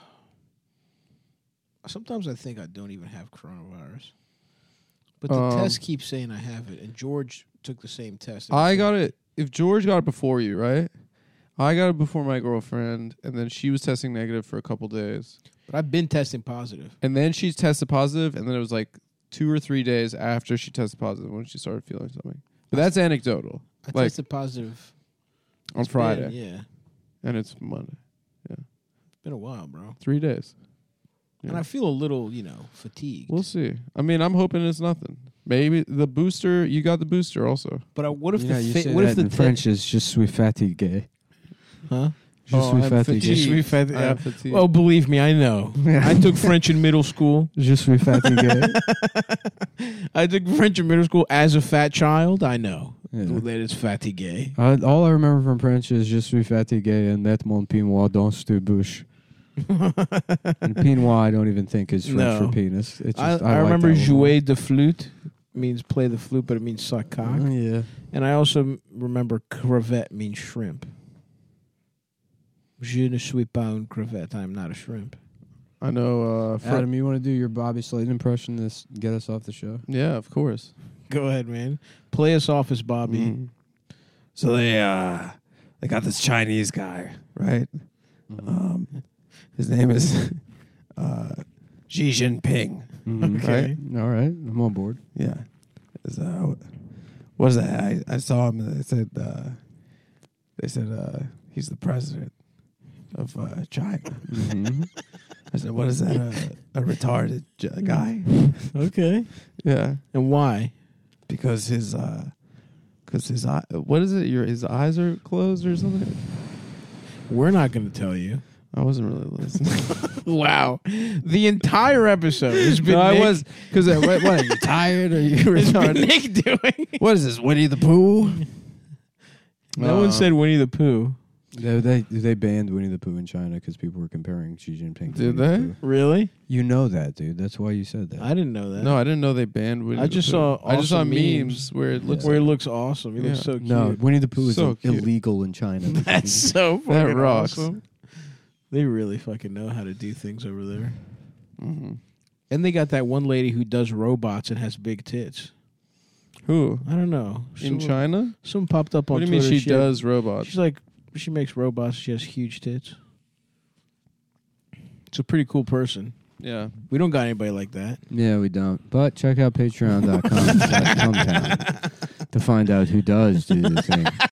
S2: Sometimes I think I don't even have coronavirus. But the test keeps saying I have it. And George took the same test.
S3: I got it. If George got it before you, right? I got it before my girlfriend, and then she was testing negative for a couple days.
S2: But I've been testing positive.
S3: And then she tested positive, and then it was like 2 or 3 days after she tested positive when she started feeling something. But that's anecdotal.
S2: I
S3: Like
S2: tested positive
S3: on Friday,
S2: yeah.
S3: and it's Monday.
S2: It's been a while, bro.
S3: 3 days.
S2: And I feel a little, fatigued.
S3: We'll see. I mean, I'm hoping it's nothing. Maybe the booster. You got the booster also.
S2: But what if
S4: You say
S2: what
S4: that
S2: if the
S4: in French is je suis fatigué.
S2: Huh?
S4: Je suis
S3: I'm
S4: fatigué.
S2: Je suis
S3: fatigued.
S2: fatigué.
S3: I'm fatigued.
S2: Oh, believe me, I know. I took French in middle school.
S4: Je suis fatigué.
S2: I took French in middle school as a fat child. I know
S4: Yeah.
S2: that it's fatigué.
S4: All I remember from French is je suis fatigué and met mon peignoir dans ta bouche. And peignoir, I don't even think is French
S2: No.
S4: for penis. It's
S2: I
S4: just, I like
S2: remember
S4: that one more.
S2: jouer de flûte means play the flute, but it means suck cock.
S4: Oh, yeah.
S2: And I also remember crevette means shrimp. Je ne suis pas une crevette. I'm not a shrimp.
S3: I know.
S1: Adam, you want to do your Bobby Slayton impression to get us off the show?
S3: Yeah, of course.
S2: Go ahead, man. Play us off as Bobby.
S3: Mm-hmm. So they got this Chinese guy, right? His name is Xi Jinping.
S2: Okay.
S1: All right. I'm on board.
S3: Yeah. What is that? I saw him. And they said he's the president of China.
S1: Mm-hmm.
S3: I said, what is that? A retarded guy?
S2: Okay.
S3: Yeah.
S2: And why?
S3: Because his eye. What is it? His eyes are closed or something.
S2: We're not going to tell you.
S3: I wasn't really listening.
S2: Wow. The entire episode has been
S3: No, I
S2: Nick,
S3: was because what are you tired? Are you
S2: has been
S3: retarded?
S2: Nick doing.
S3: What is this? Winnie the Pooh?
S2: No one said Winnie the Pooh.
S1: They banned Winnie the Pooh in China because people were comparing Xi Jinping. To
S3: Did
S1: Winnie the
S3: they?
S1: Pooh.
S2: Really?
S1: You know that, dude. That's why you said that.
S2: I didn't know that.
S3: No, I didn't know they banned Winnie.
S2: I just
S3: the Pooh.
S2: saw
S3: I just saw
S2: awesome
S3: memes where it looks
S2: where he
S3: like
S2: looks awesome. He looks
S3: Yeah.
S2: so cute.
S1: No, Winnie the Pooh is
S3: So cute.
S1: illegal in China.
S2: That's so
S3: That
S2: fucking
S3: rocks.
S2: awesome. They really fucking know how to do things over there.
S3: Mm-hmm.
S2: And they got that one lady who does robots and has big tits.
S3: Who
S2: I don't know.
S3: in China?
S2: Someone popped up on
S3: What do you mean
S2: Twitter.
S3: she does robots?
S2: She's like, she makes robots. She has huge tits. It's a pretty cool person.
S3: Yeah.
S2: We don't got anybody like that.
S1: Yeah, we don't. But check out patreon.com/Cumtown to find out who does do the thing.